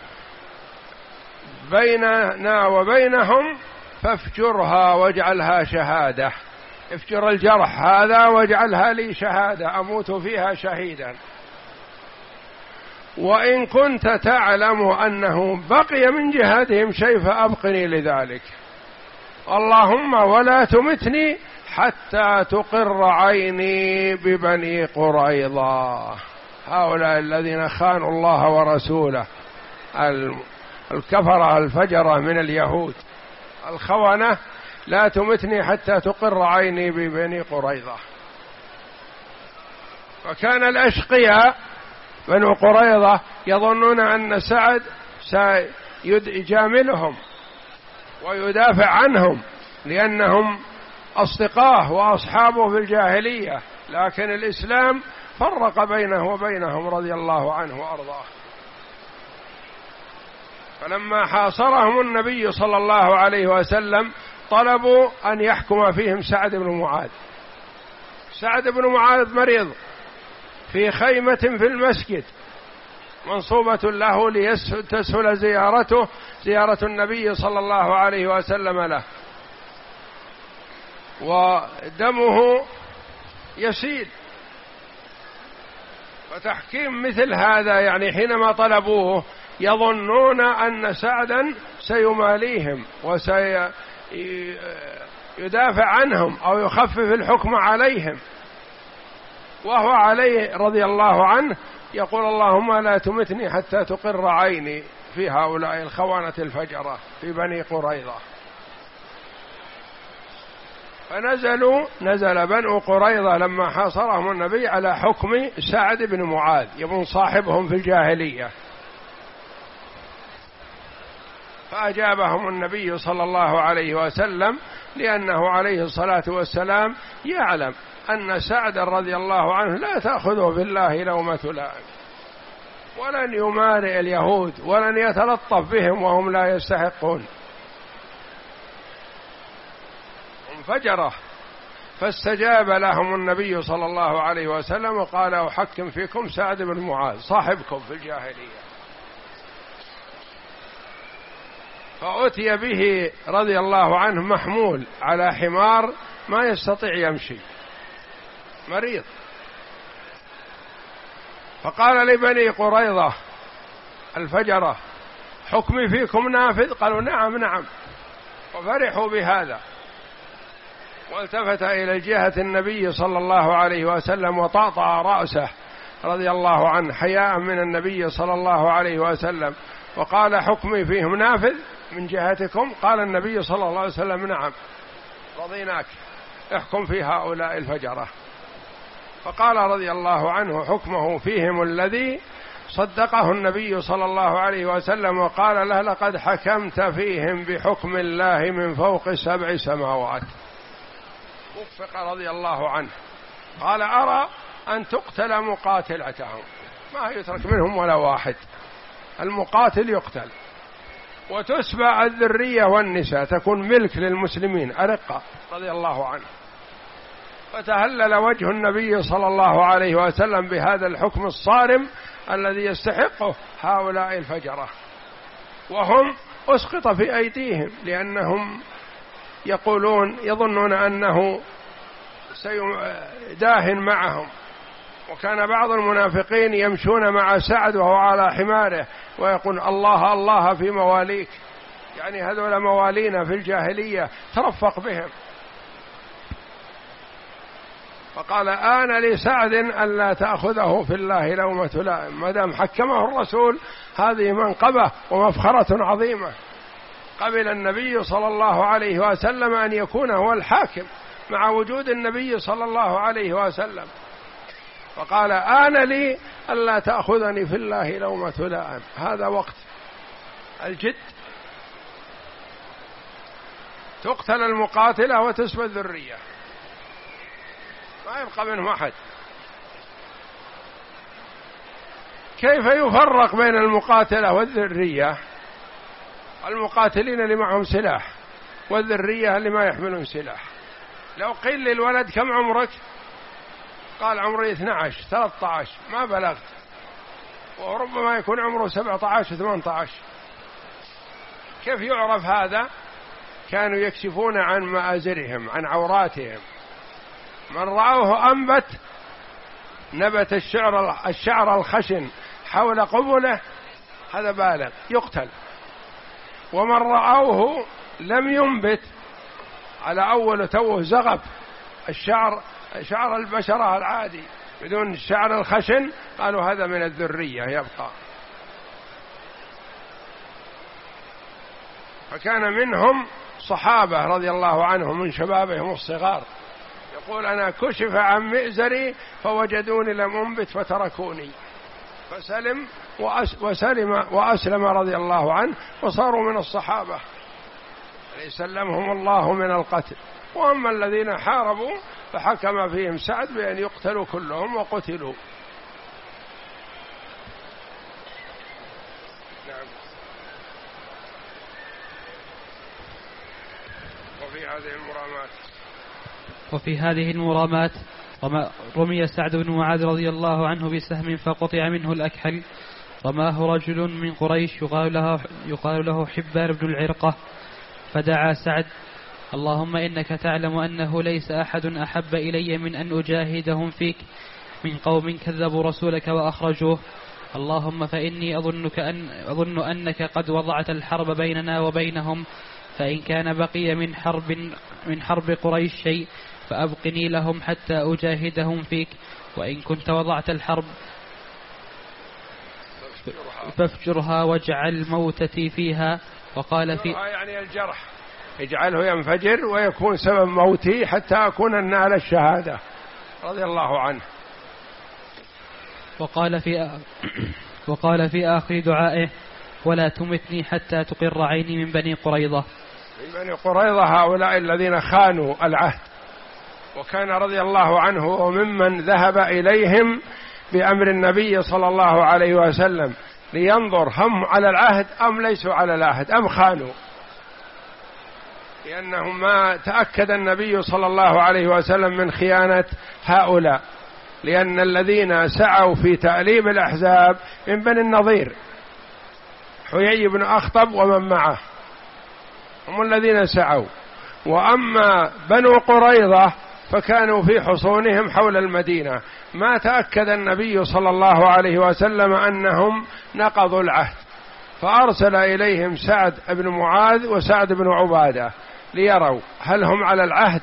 بيننا وبينهم فافجرها واجعلها شهادة، افجر الجرح هذا واجعلها لي شهادة أموت فيها شهيدا، وإن كنت تعلم أنه بقي من جهادهم شيء فأبقني لذلك، اللهم ولا تمتني حتى تقر عيني ببني قريظة، هؤلاء الذين خانوا الله ورسوله، الكفرة الفجرة من اليهود الخونة، لا تمتني حتى تقر عيني ببني قريظة. فكان الأشقياء بنو قريظة يظنون أن سعد سيجاملهم ويدافع عنهم لأنهم أصدقاه وأصحابه في الجاهلية، لكن الإسلام فرق بينه وبينهم رضي الله عنه وأرضاه. فلما حاصرهم النبي صلى الله عليه وسلم طلبوا أن يحكم فيهم سعد بن معاذ. سعد بن معاذ مريض في خيمة في المسجد منصوبة له لتسهل زيارته زيارة النبي صلى الله عليه وسلم له، ودمه يسيل. فتحكيم مثل هذا يعني حينما طلبوه يظنون أن سعدا سيماليهم وسيدافع عنهم أو يخفف الحكم عليهم، وهو عليه رضي الله عنه يقول: اللهم لا تمتني حتى تقر عيني في هؤلاء الخونة الفجرة في بني قريظة. فنزلوا نزل بنو قريظة لما حاصرهم النبي على حكم سعد بن معاذ يبون صاحبهم في الجاهلية، فأجابهم النبي صلى الله عليه وسلم لأنه عليه الصلاة والسلام يعلم أن سعد رضي الله عنه لا تأخذه في الله لومة لائم، ولن يمارئ اليهود ولن يتلطف بهم وهم لا يستحقون، انفجره. فاستجاب لهم النبي صلى الله عليه وسلم وقال أحكم فيكم سعد بن معاذ صاحبكم في الجاهلية. فأتي به رضي الله عنه محمول على حمار ما يستطيع يمشي، مريض. فقال لبني قريظة الفجرة حكمي فيكم نافذ؟ قالوا نعم نعم، وفرحوا بهذا. والتفت إلى جهة النبي صلى الله عليه وسلم وطأطأ رأسه رضي الله عنه حياء من النبي صلى الله عليه وسلم وقال حكمي فيهم نافذ من جهتكم؟ قال النبي صلى الله عليه وسلم نعم رضيناك، احكم في هؤلاء الفجرة. فقال رضي الله عنه حكمه فيهم الذي صدقه النبي صلى الله عليه وسلم وقال له لقد حكمت فيهم بحكم الله من فوق سبع سماوات. وفق رضي الله عنه، قال أرى أن تقتل مقاتلتهم، ما يترك منهم ولا واحد، المقاتل يقتل، وتسبى الذرية والنساء، تكون ملك للمسلمين أرقة رضي الله عنه. فتهلل وجه النبي صلى الله عليه وسلم بهذا الحكم الصارم الذي يستحقه هؤلاء الفجرة، وهم أسقط في أيديهم لأنهم يقولون يظنون أنه سيداهن معهم. وكان بعض المنافقين يمشون مع سعد وهو على حماره ويقول الله الله في مواليك، يعني هذول موالينا في الجاهلية ترفق بهم. فقال آن لسعد ألا تأخذه في الله لومة لائم، ما دام حكمه الرسول هذه منقبة ومفخرة عظيمة. قبل النبي صلى الله عليه وسلم أن يكون هو الحاكم مع وجود النبي صلى الله عليه وسلم، فقال آن لي ألا تأخذني في الله لومة لائم. هذا وقت الجد، تقتل المقاتلة وتسبى الذرية، ما يبقى منهم أحد. كيف يفرق بين المقاتلة والذرية؟ المقاتلين اللي معهم سلاح والذرية اللي ما يحملون سلاح. لو قيل للولد كم عمرك؟ قال عمري اثني عشر ثلاثة عشر، ما بلغت، وربما يكون عمره سبعة عشر ثمانية عشر. كيف يعرف هذا؟ كانوا يكشفون عن مآزرهم عن عوراتهم، من رأوه أنبت نبت الشعر الشعر الخشن حول قبله هذا بالغ يقتل، ومن رأوه لم ينبت على أول توه زغب الشعر شعر البشرة العادي بدون الشعر الخشن قالوا هذا من الذرية يبقى. فكان منهم صحابة رضي الله عنهم من شبابهم الصغار يقول أنا كشف عن مئزري فوجدوني لم أنبت فتركوني، فسلم وسلم وأسلم رضي الله عنه وصاروا من الصحابة يسلمهم الله من القتل. وأما الذين حاربوا فحكم فيهم سعد بأن يقتلوا كلهم وقتلوا. نعم. وفي هذه المرامات وفي هذه المرامات رمي سعد بن معاذ رضي الله عنه بسهم فقطع منه الأكحل. رماه رجل من قريش يقال له, يقال له حبان بن العرقة، فدعا سعد اللهم إنك تعلم أنه ليس أحد أحب إلي من أن أجاهدهم فيك من قوم كذبوا رسولك وأخرجوه، اللهم فإني أظنك أن أظن أنك قد وضعت الحرب بيننا وبينهم، فإن كان بقي من حرب من حرب قريش شيء فأبقني لهم حتى أجاهدهم فيك، وإن كنت وضعت الحرب فافجرها واجعل موتتي فيها. وقال في يعني الجرح اجعله ينفجر ويكون سبب موتي حتى أكون أنال الشهادة، رضي الله عنه. وقال في وقال في آخر دعائه: ولا تمتني حتى تقر عيني من بني قريظة. من بني قريظة هؤلاء الذين خانوا العهد، وكان رضي الله عنه وممن ذهب إليهم بأمر النبي صلى الله عليه وسلم لينظر هم على العهد أم ليسوا على العهد أم خانوا، لأنهم ما تأكد النبي صلى الله عليه وسلم من خيانة هؤلاء، لأن الذين سعوا في تأليب الأحزاب من بني النضير حيي بن أخطب ومن معه، هم الذين سعوا. وأما بنو قريظة فكانوا في حصونهم حول المدينة، ما تأكد النبي صلى الله عليه وسلم أنهم نقضوا العهد، فأرسل إليهم سعد بن معاذ وسعد بن عبادة ليروا هل هم على العهد.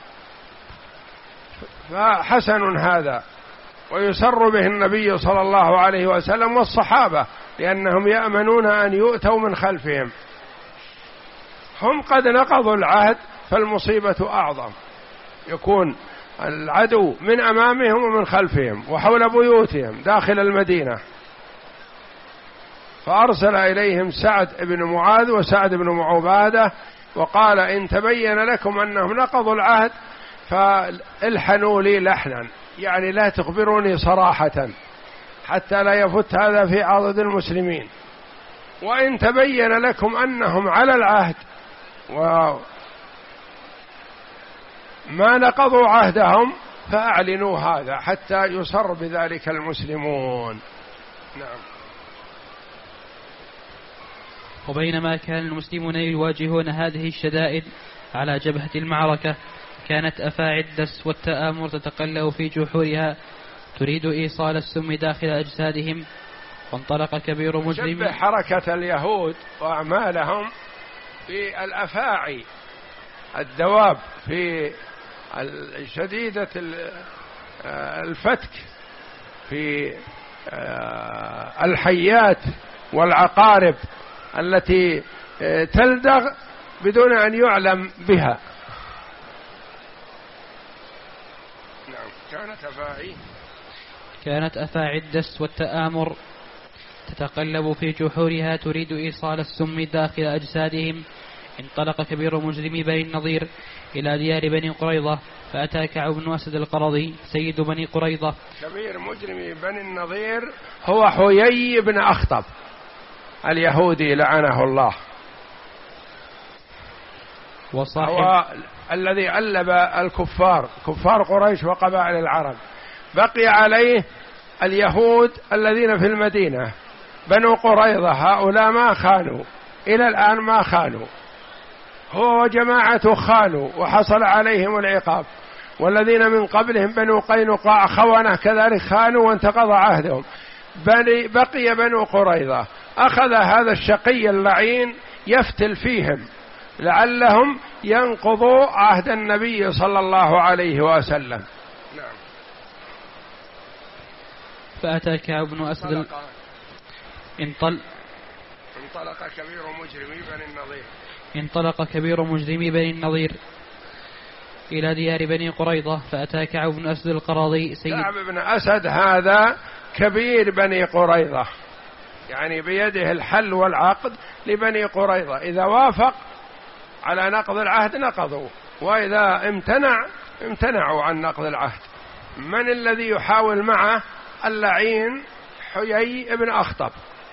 فحسن هذا، ويسر به النبي صلى الله عليه وسلم والصحابة، لأنهم يأمنون أن يؤتوا من خلفهم. هم قد نقضوا العهد فالمصيبة أعظم، يكون العدو من أمامهم ومن خلفهم وحول بيوتهم داخل المدينة. فأرسل إليهم سعد بن معاذ وسعد بن عبادة وقال: إن تبين لكم أنهم نقضوا العهد فالحنوا لي لحنا، يعني لا تخبروني صراحة حتى لا يفت هذا في عضد المسلمين. وإن تبين لكم أنهم على العهد وما نقضوا عهدهم فأعلنوا هذا حتى يسر بذلك المسلمون. نعم. وبينما كان المسلمون يواجهون هذه الشدائد على جبهة المعركة، كانت أفاعي الدس والتآمر تتقلب في جحورها تريد إيصال السم داخل أجسادهم. وانطلق كبير مجرم. شبه حركة اليهود وأعمالهم في الأفاعي، الدواب في شديدة الفتك، في الحيات والعقارب التي تلدغ بدون أن يعلم بها. نعم. كانت أفاعي كانت أفاعي الدس والتآمر تتقلب في جحورها تريد إيصال السم داخل أجسادهم. انطلق كبير مجرمي بني النضير إلى ديار بني قريظة، فأتى كعب بن أسد القرظي سيد بني قريظة. كبير مجرمي بني النضير هو حيي بن أخطب اليهودي لعنه الله، وصاحب هو الذي ألب الكفار كفار قريش وقبائل العرب. بقي عليه اليهود الذين في المدينة بنو قريظة، هؤلاء ما خانوا إلى الآن، ما خانوا، هو وجماعة خانوا وحصل عليهم العقاب. والذين من قبلهم بنو قينقاع خونة كذلك خانوا وانتقض عهدهم. بقي بنو قريظة، أخذ هذا الشقي اللعين يفتل فيهم لعلهم ينقضوا عهد النبي صلى الله عليه وسلم. نعم. فأتى كعب بن أسد انطل انطلق كبير مجرمي بني النضير انطلق كبير مجرمي بني النضير إلى ديار بني قريظة، فأتى كعب بن أسد القرظي سيد. كعب بن أسد هذا كبير بني قريظة، يعني بيده الحل والعقد لبني قريظة، إذا وافق على نقض العهد نقضوا، وإذا امتنع امتنعوا عن نقض العهد. من الذي يحاول معه؟ اللعين حيي بن أخطب.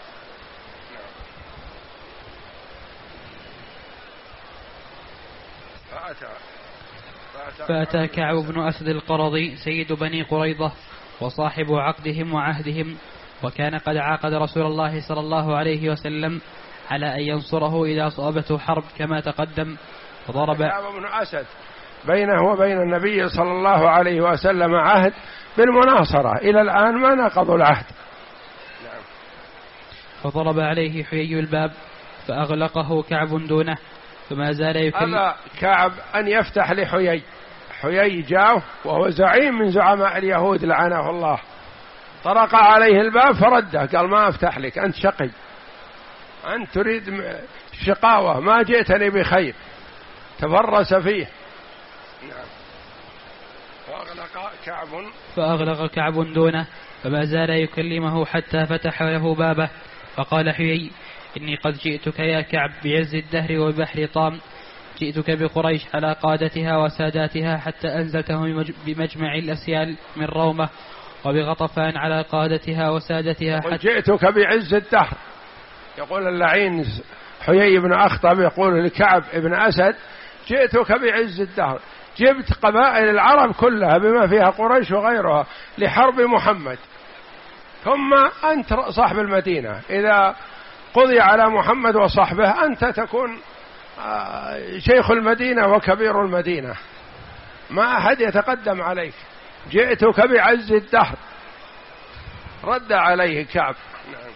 فأتى فأتى كعب بن أسد القرظي سيد بني قريظة وصاحب عقدهم وعهدهم، وكان قد عاقد رسول الله صلى الله عليه وسلم على أن ينصره إذا صابته حرب كما تقدم. وضرب كعب بن أسد بينه وبين النبي صلى الله عليه وسلم عهد بالمناصرة، إلى الآن ما نقضوا العهد. نعم. فضرب عليه حيي الباب فأغلقه كعب دونه، فما زال يكلم. أبى كعب أن يفتح لحيي، حيي جاءه وهو زعيم من زعماء اليهود لعنه الله، طرق عليه الباب فرده، قال: ما أفتح لك، أنت شقي، أنت تريد شقاوة، ما جئتني بخير. تفرس فيه. نعم. فأغلق كعب فأغلق كعب دونه فما زال يكلمه حتى فتح له بابه. فقال حيي: إني قد جئتك يا كعب بعز الدهر وبحر طام، جئتك بقريش على قادتها وساداتها حتى أنزلتهم بمجمع الأسيال من رومة، وبغطفان على قادتها وسادتها حتى جئتك بعز الدهر. يقول اللعين حيي بن أخطب يقول لكعب بن أسد: جئتك بعز الدهر، جبت قبائل العرب كلها بما فيها قريش وغيرها لحرب محمد، ثم أنت صاحب المدينة، إذا قضي على محمد وصحبه أنت تكون شيخ المدينة وكبير المدينة، ما أحد يتقدم عليك، جئتك بعز الدهر. رد عليه كعب: نعم.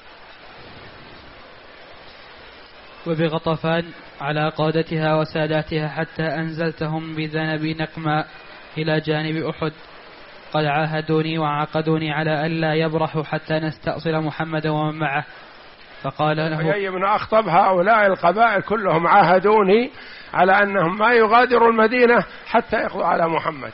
وبغطفان على قادتها وساداتها حتى أنزلتهم بذنب نقماء إلى جانب أحد، قد عاهدوني وعقدوني على ألا يبرحوا حتى نستأصل محمدا ومن معه. فقال له حيي بن أخطب: هؤلاء القبائل كلهم عاهدوني على أنهم ما يغادروا المدينة حتى يقضوا على محمد،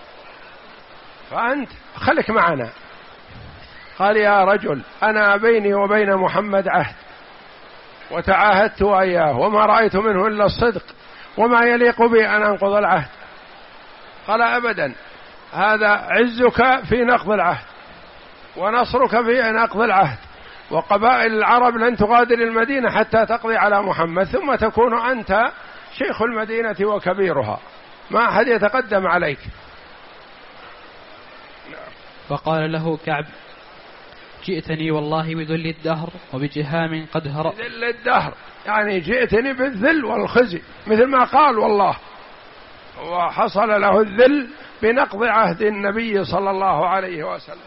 فأنت خلك معنا. قال: يا رجل، أنا بيني وبين محمد عهد وتعاهدت إياه وما رأيت منه إلا الصدق، وما يليق بي أن أنقض العهد. قال: أبدا، هذا عزك في نقض العهد ونصرك في نقض العهد، وقبائل العرب لن تغادر المدينة حتى تقضي على محمد، ثم تكون أنت شيخ المدينة وكبيرها، ما أحد يتقدم عليك. فقال له كعب: جئتني والله بذل الدهر وبجهام قد هرأ. ذل الدهر يعني جئتني بالذل والخزي، مثل ما قال والله، وحصل له الذل بنقض عهد النبي صلى الله عليه وسلم.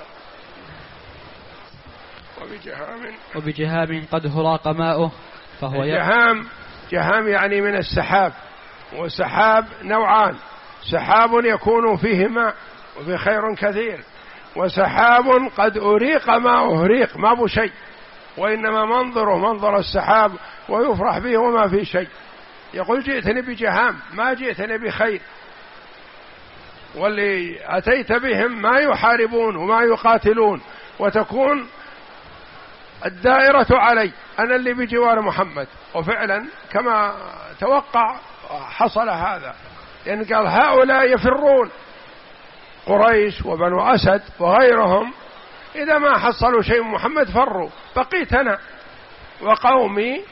وبجهام وبجهام قد هراق ماؤه. فهو جهام جهام يعني من السحاب، وسحاب نوعان: سحاب يكون فيه ماء وفي خير كثير، وسحاب قد أريق ماؤه ريق ما بو شيء، وإنما منظره منظر السحاب ويفرح به وما في شيء. يقول: جئتني بجهام، ما جئتني بخير، واللي أتيت بهم ما يحاربون وما يقاتلون، وتكون الدائرة علي، أنا اللي بجوار محمد. وفعلا كما توقع حصل هذا، لأن قال: هؤلاء يفرون، قريش وبنو أسد وغيرهم إذا ما حصلوا شيء محمد فروا، بقيت أنا وقومي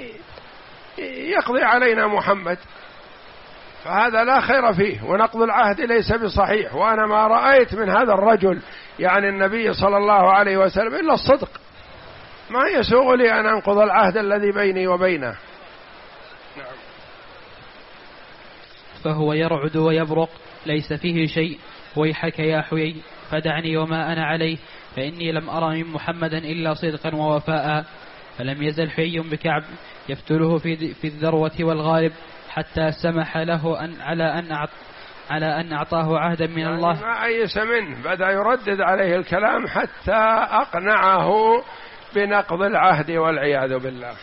يقضي علينا محمد، فهذا لا خير فيه، ونقض العهد ليس بصحيح. وأنا ما رأيت من هذا الرجل يعني النبي صلى الله عليه وسلم إلا الصدق، ما يسوغ لي أن أنقض العهد الذي بيني وبينه. نعم. فهو يرعد ويبرق ليس فيه شيء، ويحك يا حيي فدعني وما أنا عليه، فإني لم أرى من محمدا إلا صدقا ووفاء. فلم يزل حيي بكعب يفتله في في الذروة والغالب، حتى سمح له أن على أن أعط على أن أعطاه عهدا من يعني الله. ما أيس منه، بدأ يردد عليه الكلام حتى أقنعه بنقض العهد والعياذ بالله،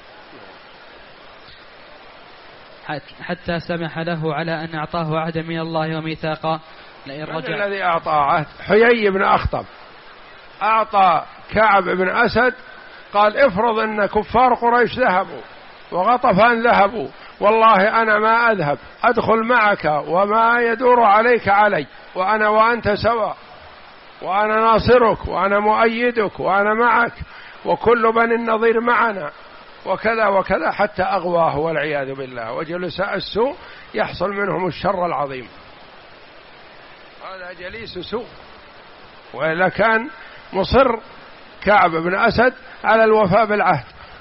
حتى سمح له على أن أعطاه عهدا من الله وميثاقا. لئن رجع الذي أعطى عهد حيي بن أخطب، أعطى كعب بن أسد، قال: افرض أن كفار قريش ذهبوا وغطفان ذهبوا، والله أنا ما أذهب، أدخل معك وما يدور عليك علي، وأنا وأنت سواء، وأنا ناصرك وأنا مؤيدك وأنا معك، وكل بني النظير معنا، وكذا وكذا، حتى أغواه والعياذ بالله، وجلساء السوء يحصل منهم الشر العظيم. هذا جليس سوء، وإلا كان مصر كعب بن أسد على الوفاء بالعهد.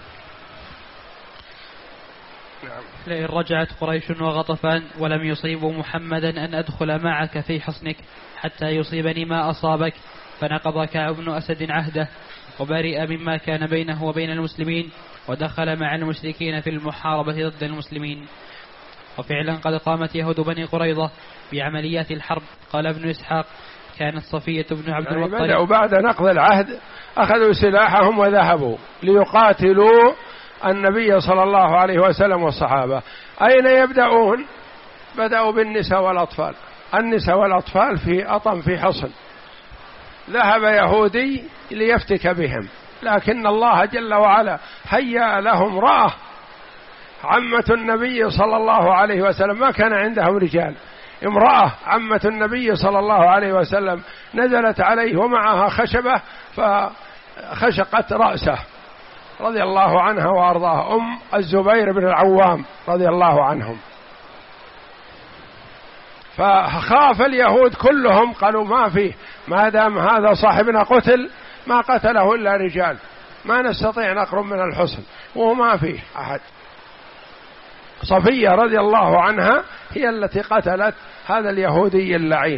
نعم. لئن رجعت قريش وغطفان ولم يصيبوا محمدا أن أدخل معك في حصنك حتى يصيبني ما أصابك. فنقض كعب بن أسد عهده وبرئ مما كان بينه وبين المسلمين، ودخل مع المشركين في المحاربة ضد المسلمين. وفعلا قد قامت يهود بني قريظة بعمليات الحرب. قال ابن إسحاق: كانت صفية بن عبد يعني المطلب بدأوا بعد نقض العهد أخذوا سلاحهم وذهبوا ليقاتلوا النبي صلى الله عليه وسلم والصحابة أين يبدأون؟ بدأوا بالنساء والأطفال. النساء والأطفال في أطم في حصن، ذهب يهودي ليفتك بهم، لكن الله جل وعلا هيأ لهم امرأة عمة النبي صلى الله عليه وسلم، ما كان عندهم رجال، امرأة عمة النبي صلى الله عليه وسلم نزلت عليه ومعها خشبة فخشقت رأسه رضي الله عنها وأرضاها، أم الزبير بن العوام رضي الله عنهم. فخاف اليهود كلهم، قالوا ما فيه، ما دام هذا صاحبنا قتل ما قتله إلا رجال، ما نستطيع نقرب من الحصن وما فيه أحد. صفية رضي الله عنها هي التي قتلت هذا اليهودي اللعين.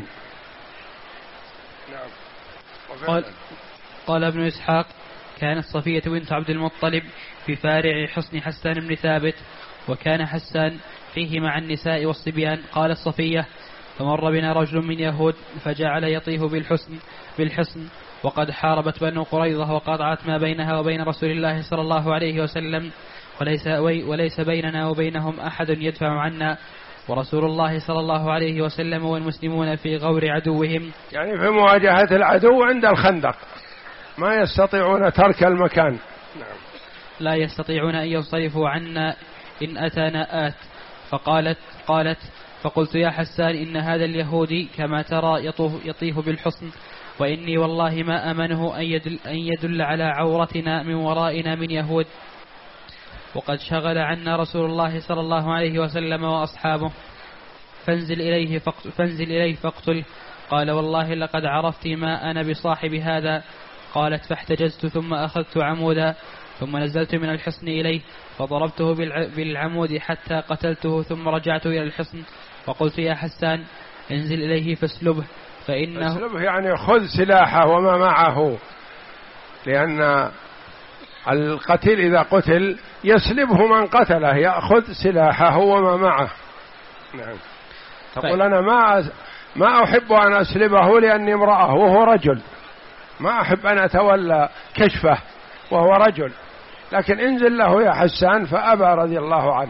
نعم. قال, قال ابن إسحاق: كانت صفية بنت عبد المطلب في فارع حصن حسان بن ثابت، وكان حسان فيه مع النساء والصبيان. قالت صفية: فمر بنا رجل من يهود فجعل يطيه بالحسن بالحصن وقد حاربت بنو قريظة وقطعت ما بينها وبين رسول الله صلى الله عليه وسلم، وليس, وليس بيننا وبينهم أحد يدفع عنا، ورسول الله صلى الله عليه وسلم والمسلمون في غور عدوهم، يعني في مواجهة العدو عند الخندق ما يستطيعون ترك المكان. نعم. لا يستطيعون أن ينصرفوا عنا إن أتانا آت. فقالت قالت فقلت: يا حسان، إن هذا اليهودي كما ترى يطيه بالحصن، وإني والله ما أمنه أن يدل, أن يدل على عورتنا من ورائنا من يهود، وقد شغل عنا رسول الله صلى الله عليه وسلم وأصحابه، فانزل إليه فاقتل, فانزل إليه فاقتل. قال: والله لقد عرفت ما أنا بصاحب هذا. قالت: فاحتجزت ثم أخذت عمودا ثم نزلت من الحصن إليه فضربته بالعمود حتى قتلته، ثم رجعت إلى الحصن وقلت: يا حسان، انزل إليه فاسلبه فإنه فاسلبه يعني خذ سلاحه وما معه، لأن القتيل إذا قتل يسلبه من قتله، يأخذ سلاحه وما معه. نعم. تقول: أنا ما ما أحب أن أسلبه لأني امرأة وهو رجل، ما أحب أن أتولى كشفه وهو رجل، لكن انزل له يا حسان، فأبى رضي الله عنه.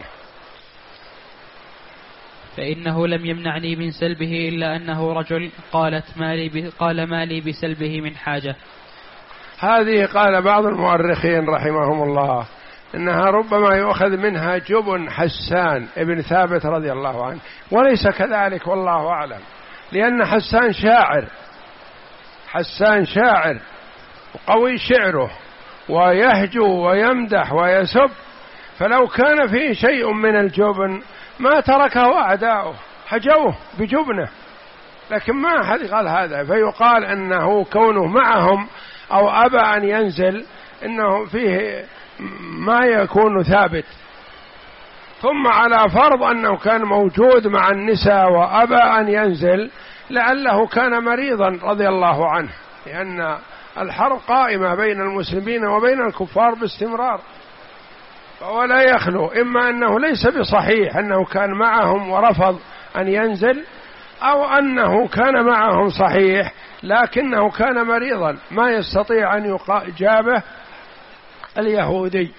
فإنه لم يمنعني من سلبه إلا أنه رجل. قالت: ما لي قال: ما لي بسلبه من حاجة. هذه قال بعض المؤرخين رحمهم الله إنها ربما يؤخذ منها جبن حسان ابن ثابت رضي الله عنه، وليس كذلك والله أعلم، لأن حسان شاعر، حسان شاعر وقوي شعره ويهجو ويمدح ويسب، فلو كان فيه شيء من الجبن ما تركه أعداؤه، هجوه بجبنه، لكن ما أحد قال هذا. فيقال أنه كونه معهم أو أبى أن ينزل إنه فيه ما يكون ثابت. ثم على فرض أنه كان موجود مع النساء وأبى أن ينزل لعله كان مريضا رضي الله عنه، لأن الحرب قائمة بين المسلمين وبين الكفار باستمرار، ولا يخلو إما أنه ليس بصحيح أنه كان معهم ورفض أن ينزل، أو أنه كان معهم صحيح لكنه كان مريضا ما يستطيع أن يجابه اليهودي.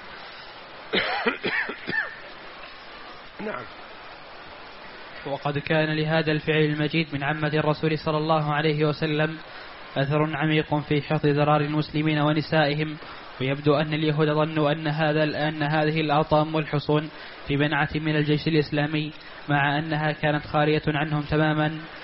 نعم. وقد كان لهذا الفعل المجيد من عمة الرسول صلى الله عليه وسلم أثر عميق في حفظ ضرار المسلمين ونسائهم، ويبدو أن اليهود ظنوا أن هذا الآن هذه الأطام والحصون في منعة من الجيش الإسلامي، مع أنها كانت خالية عنهم تماما،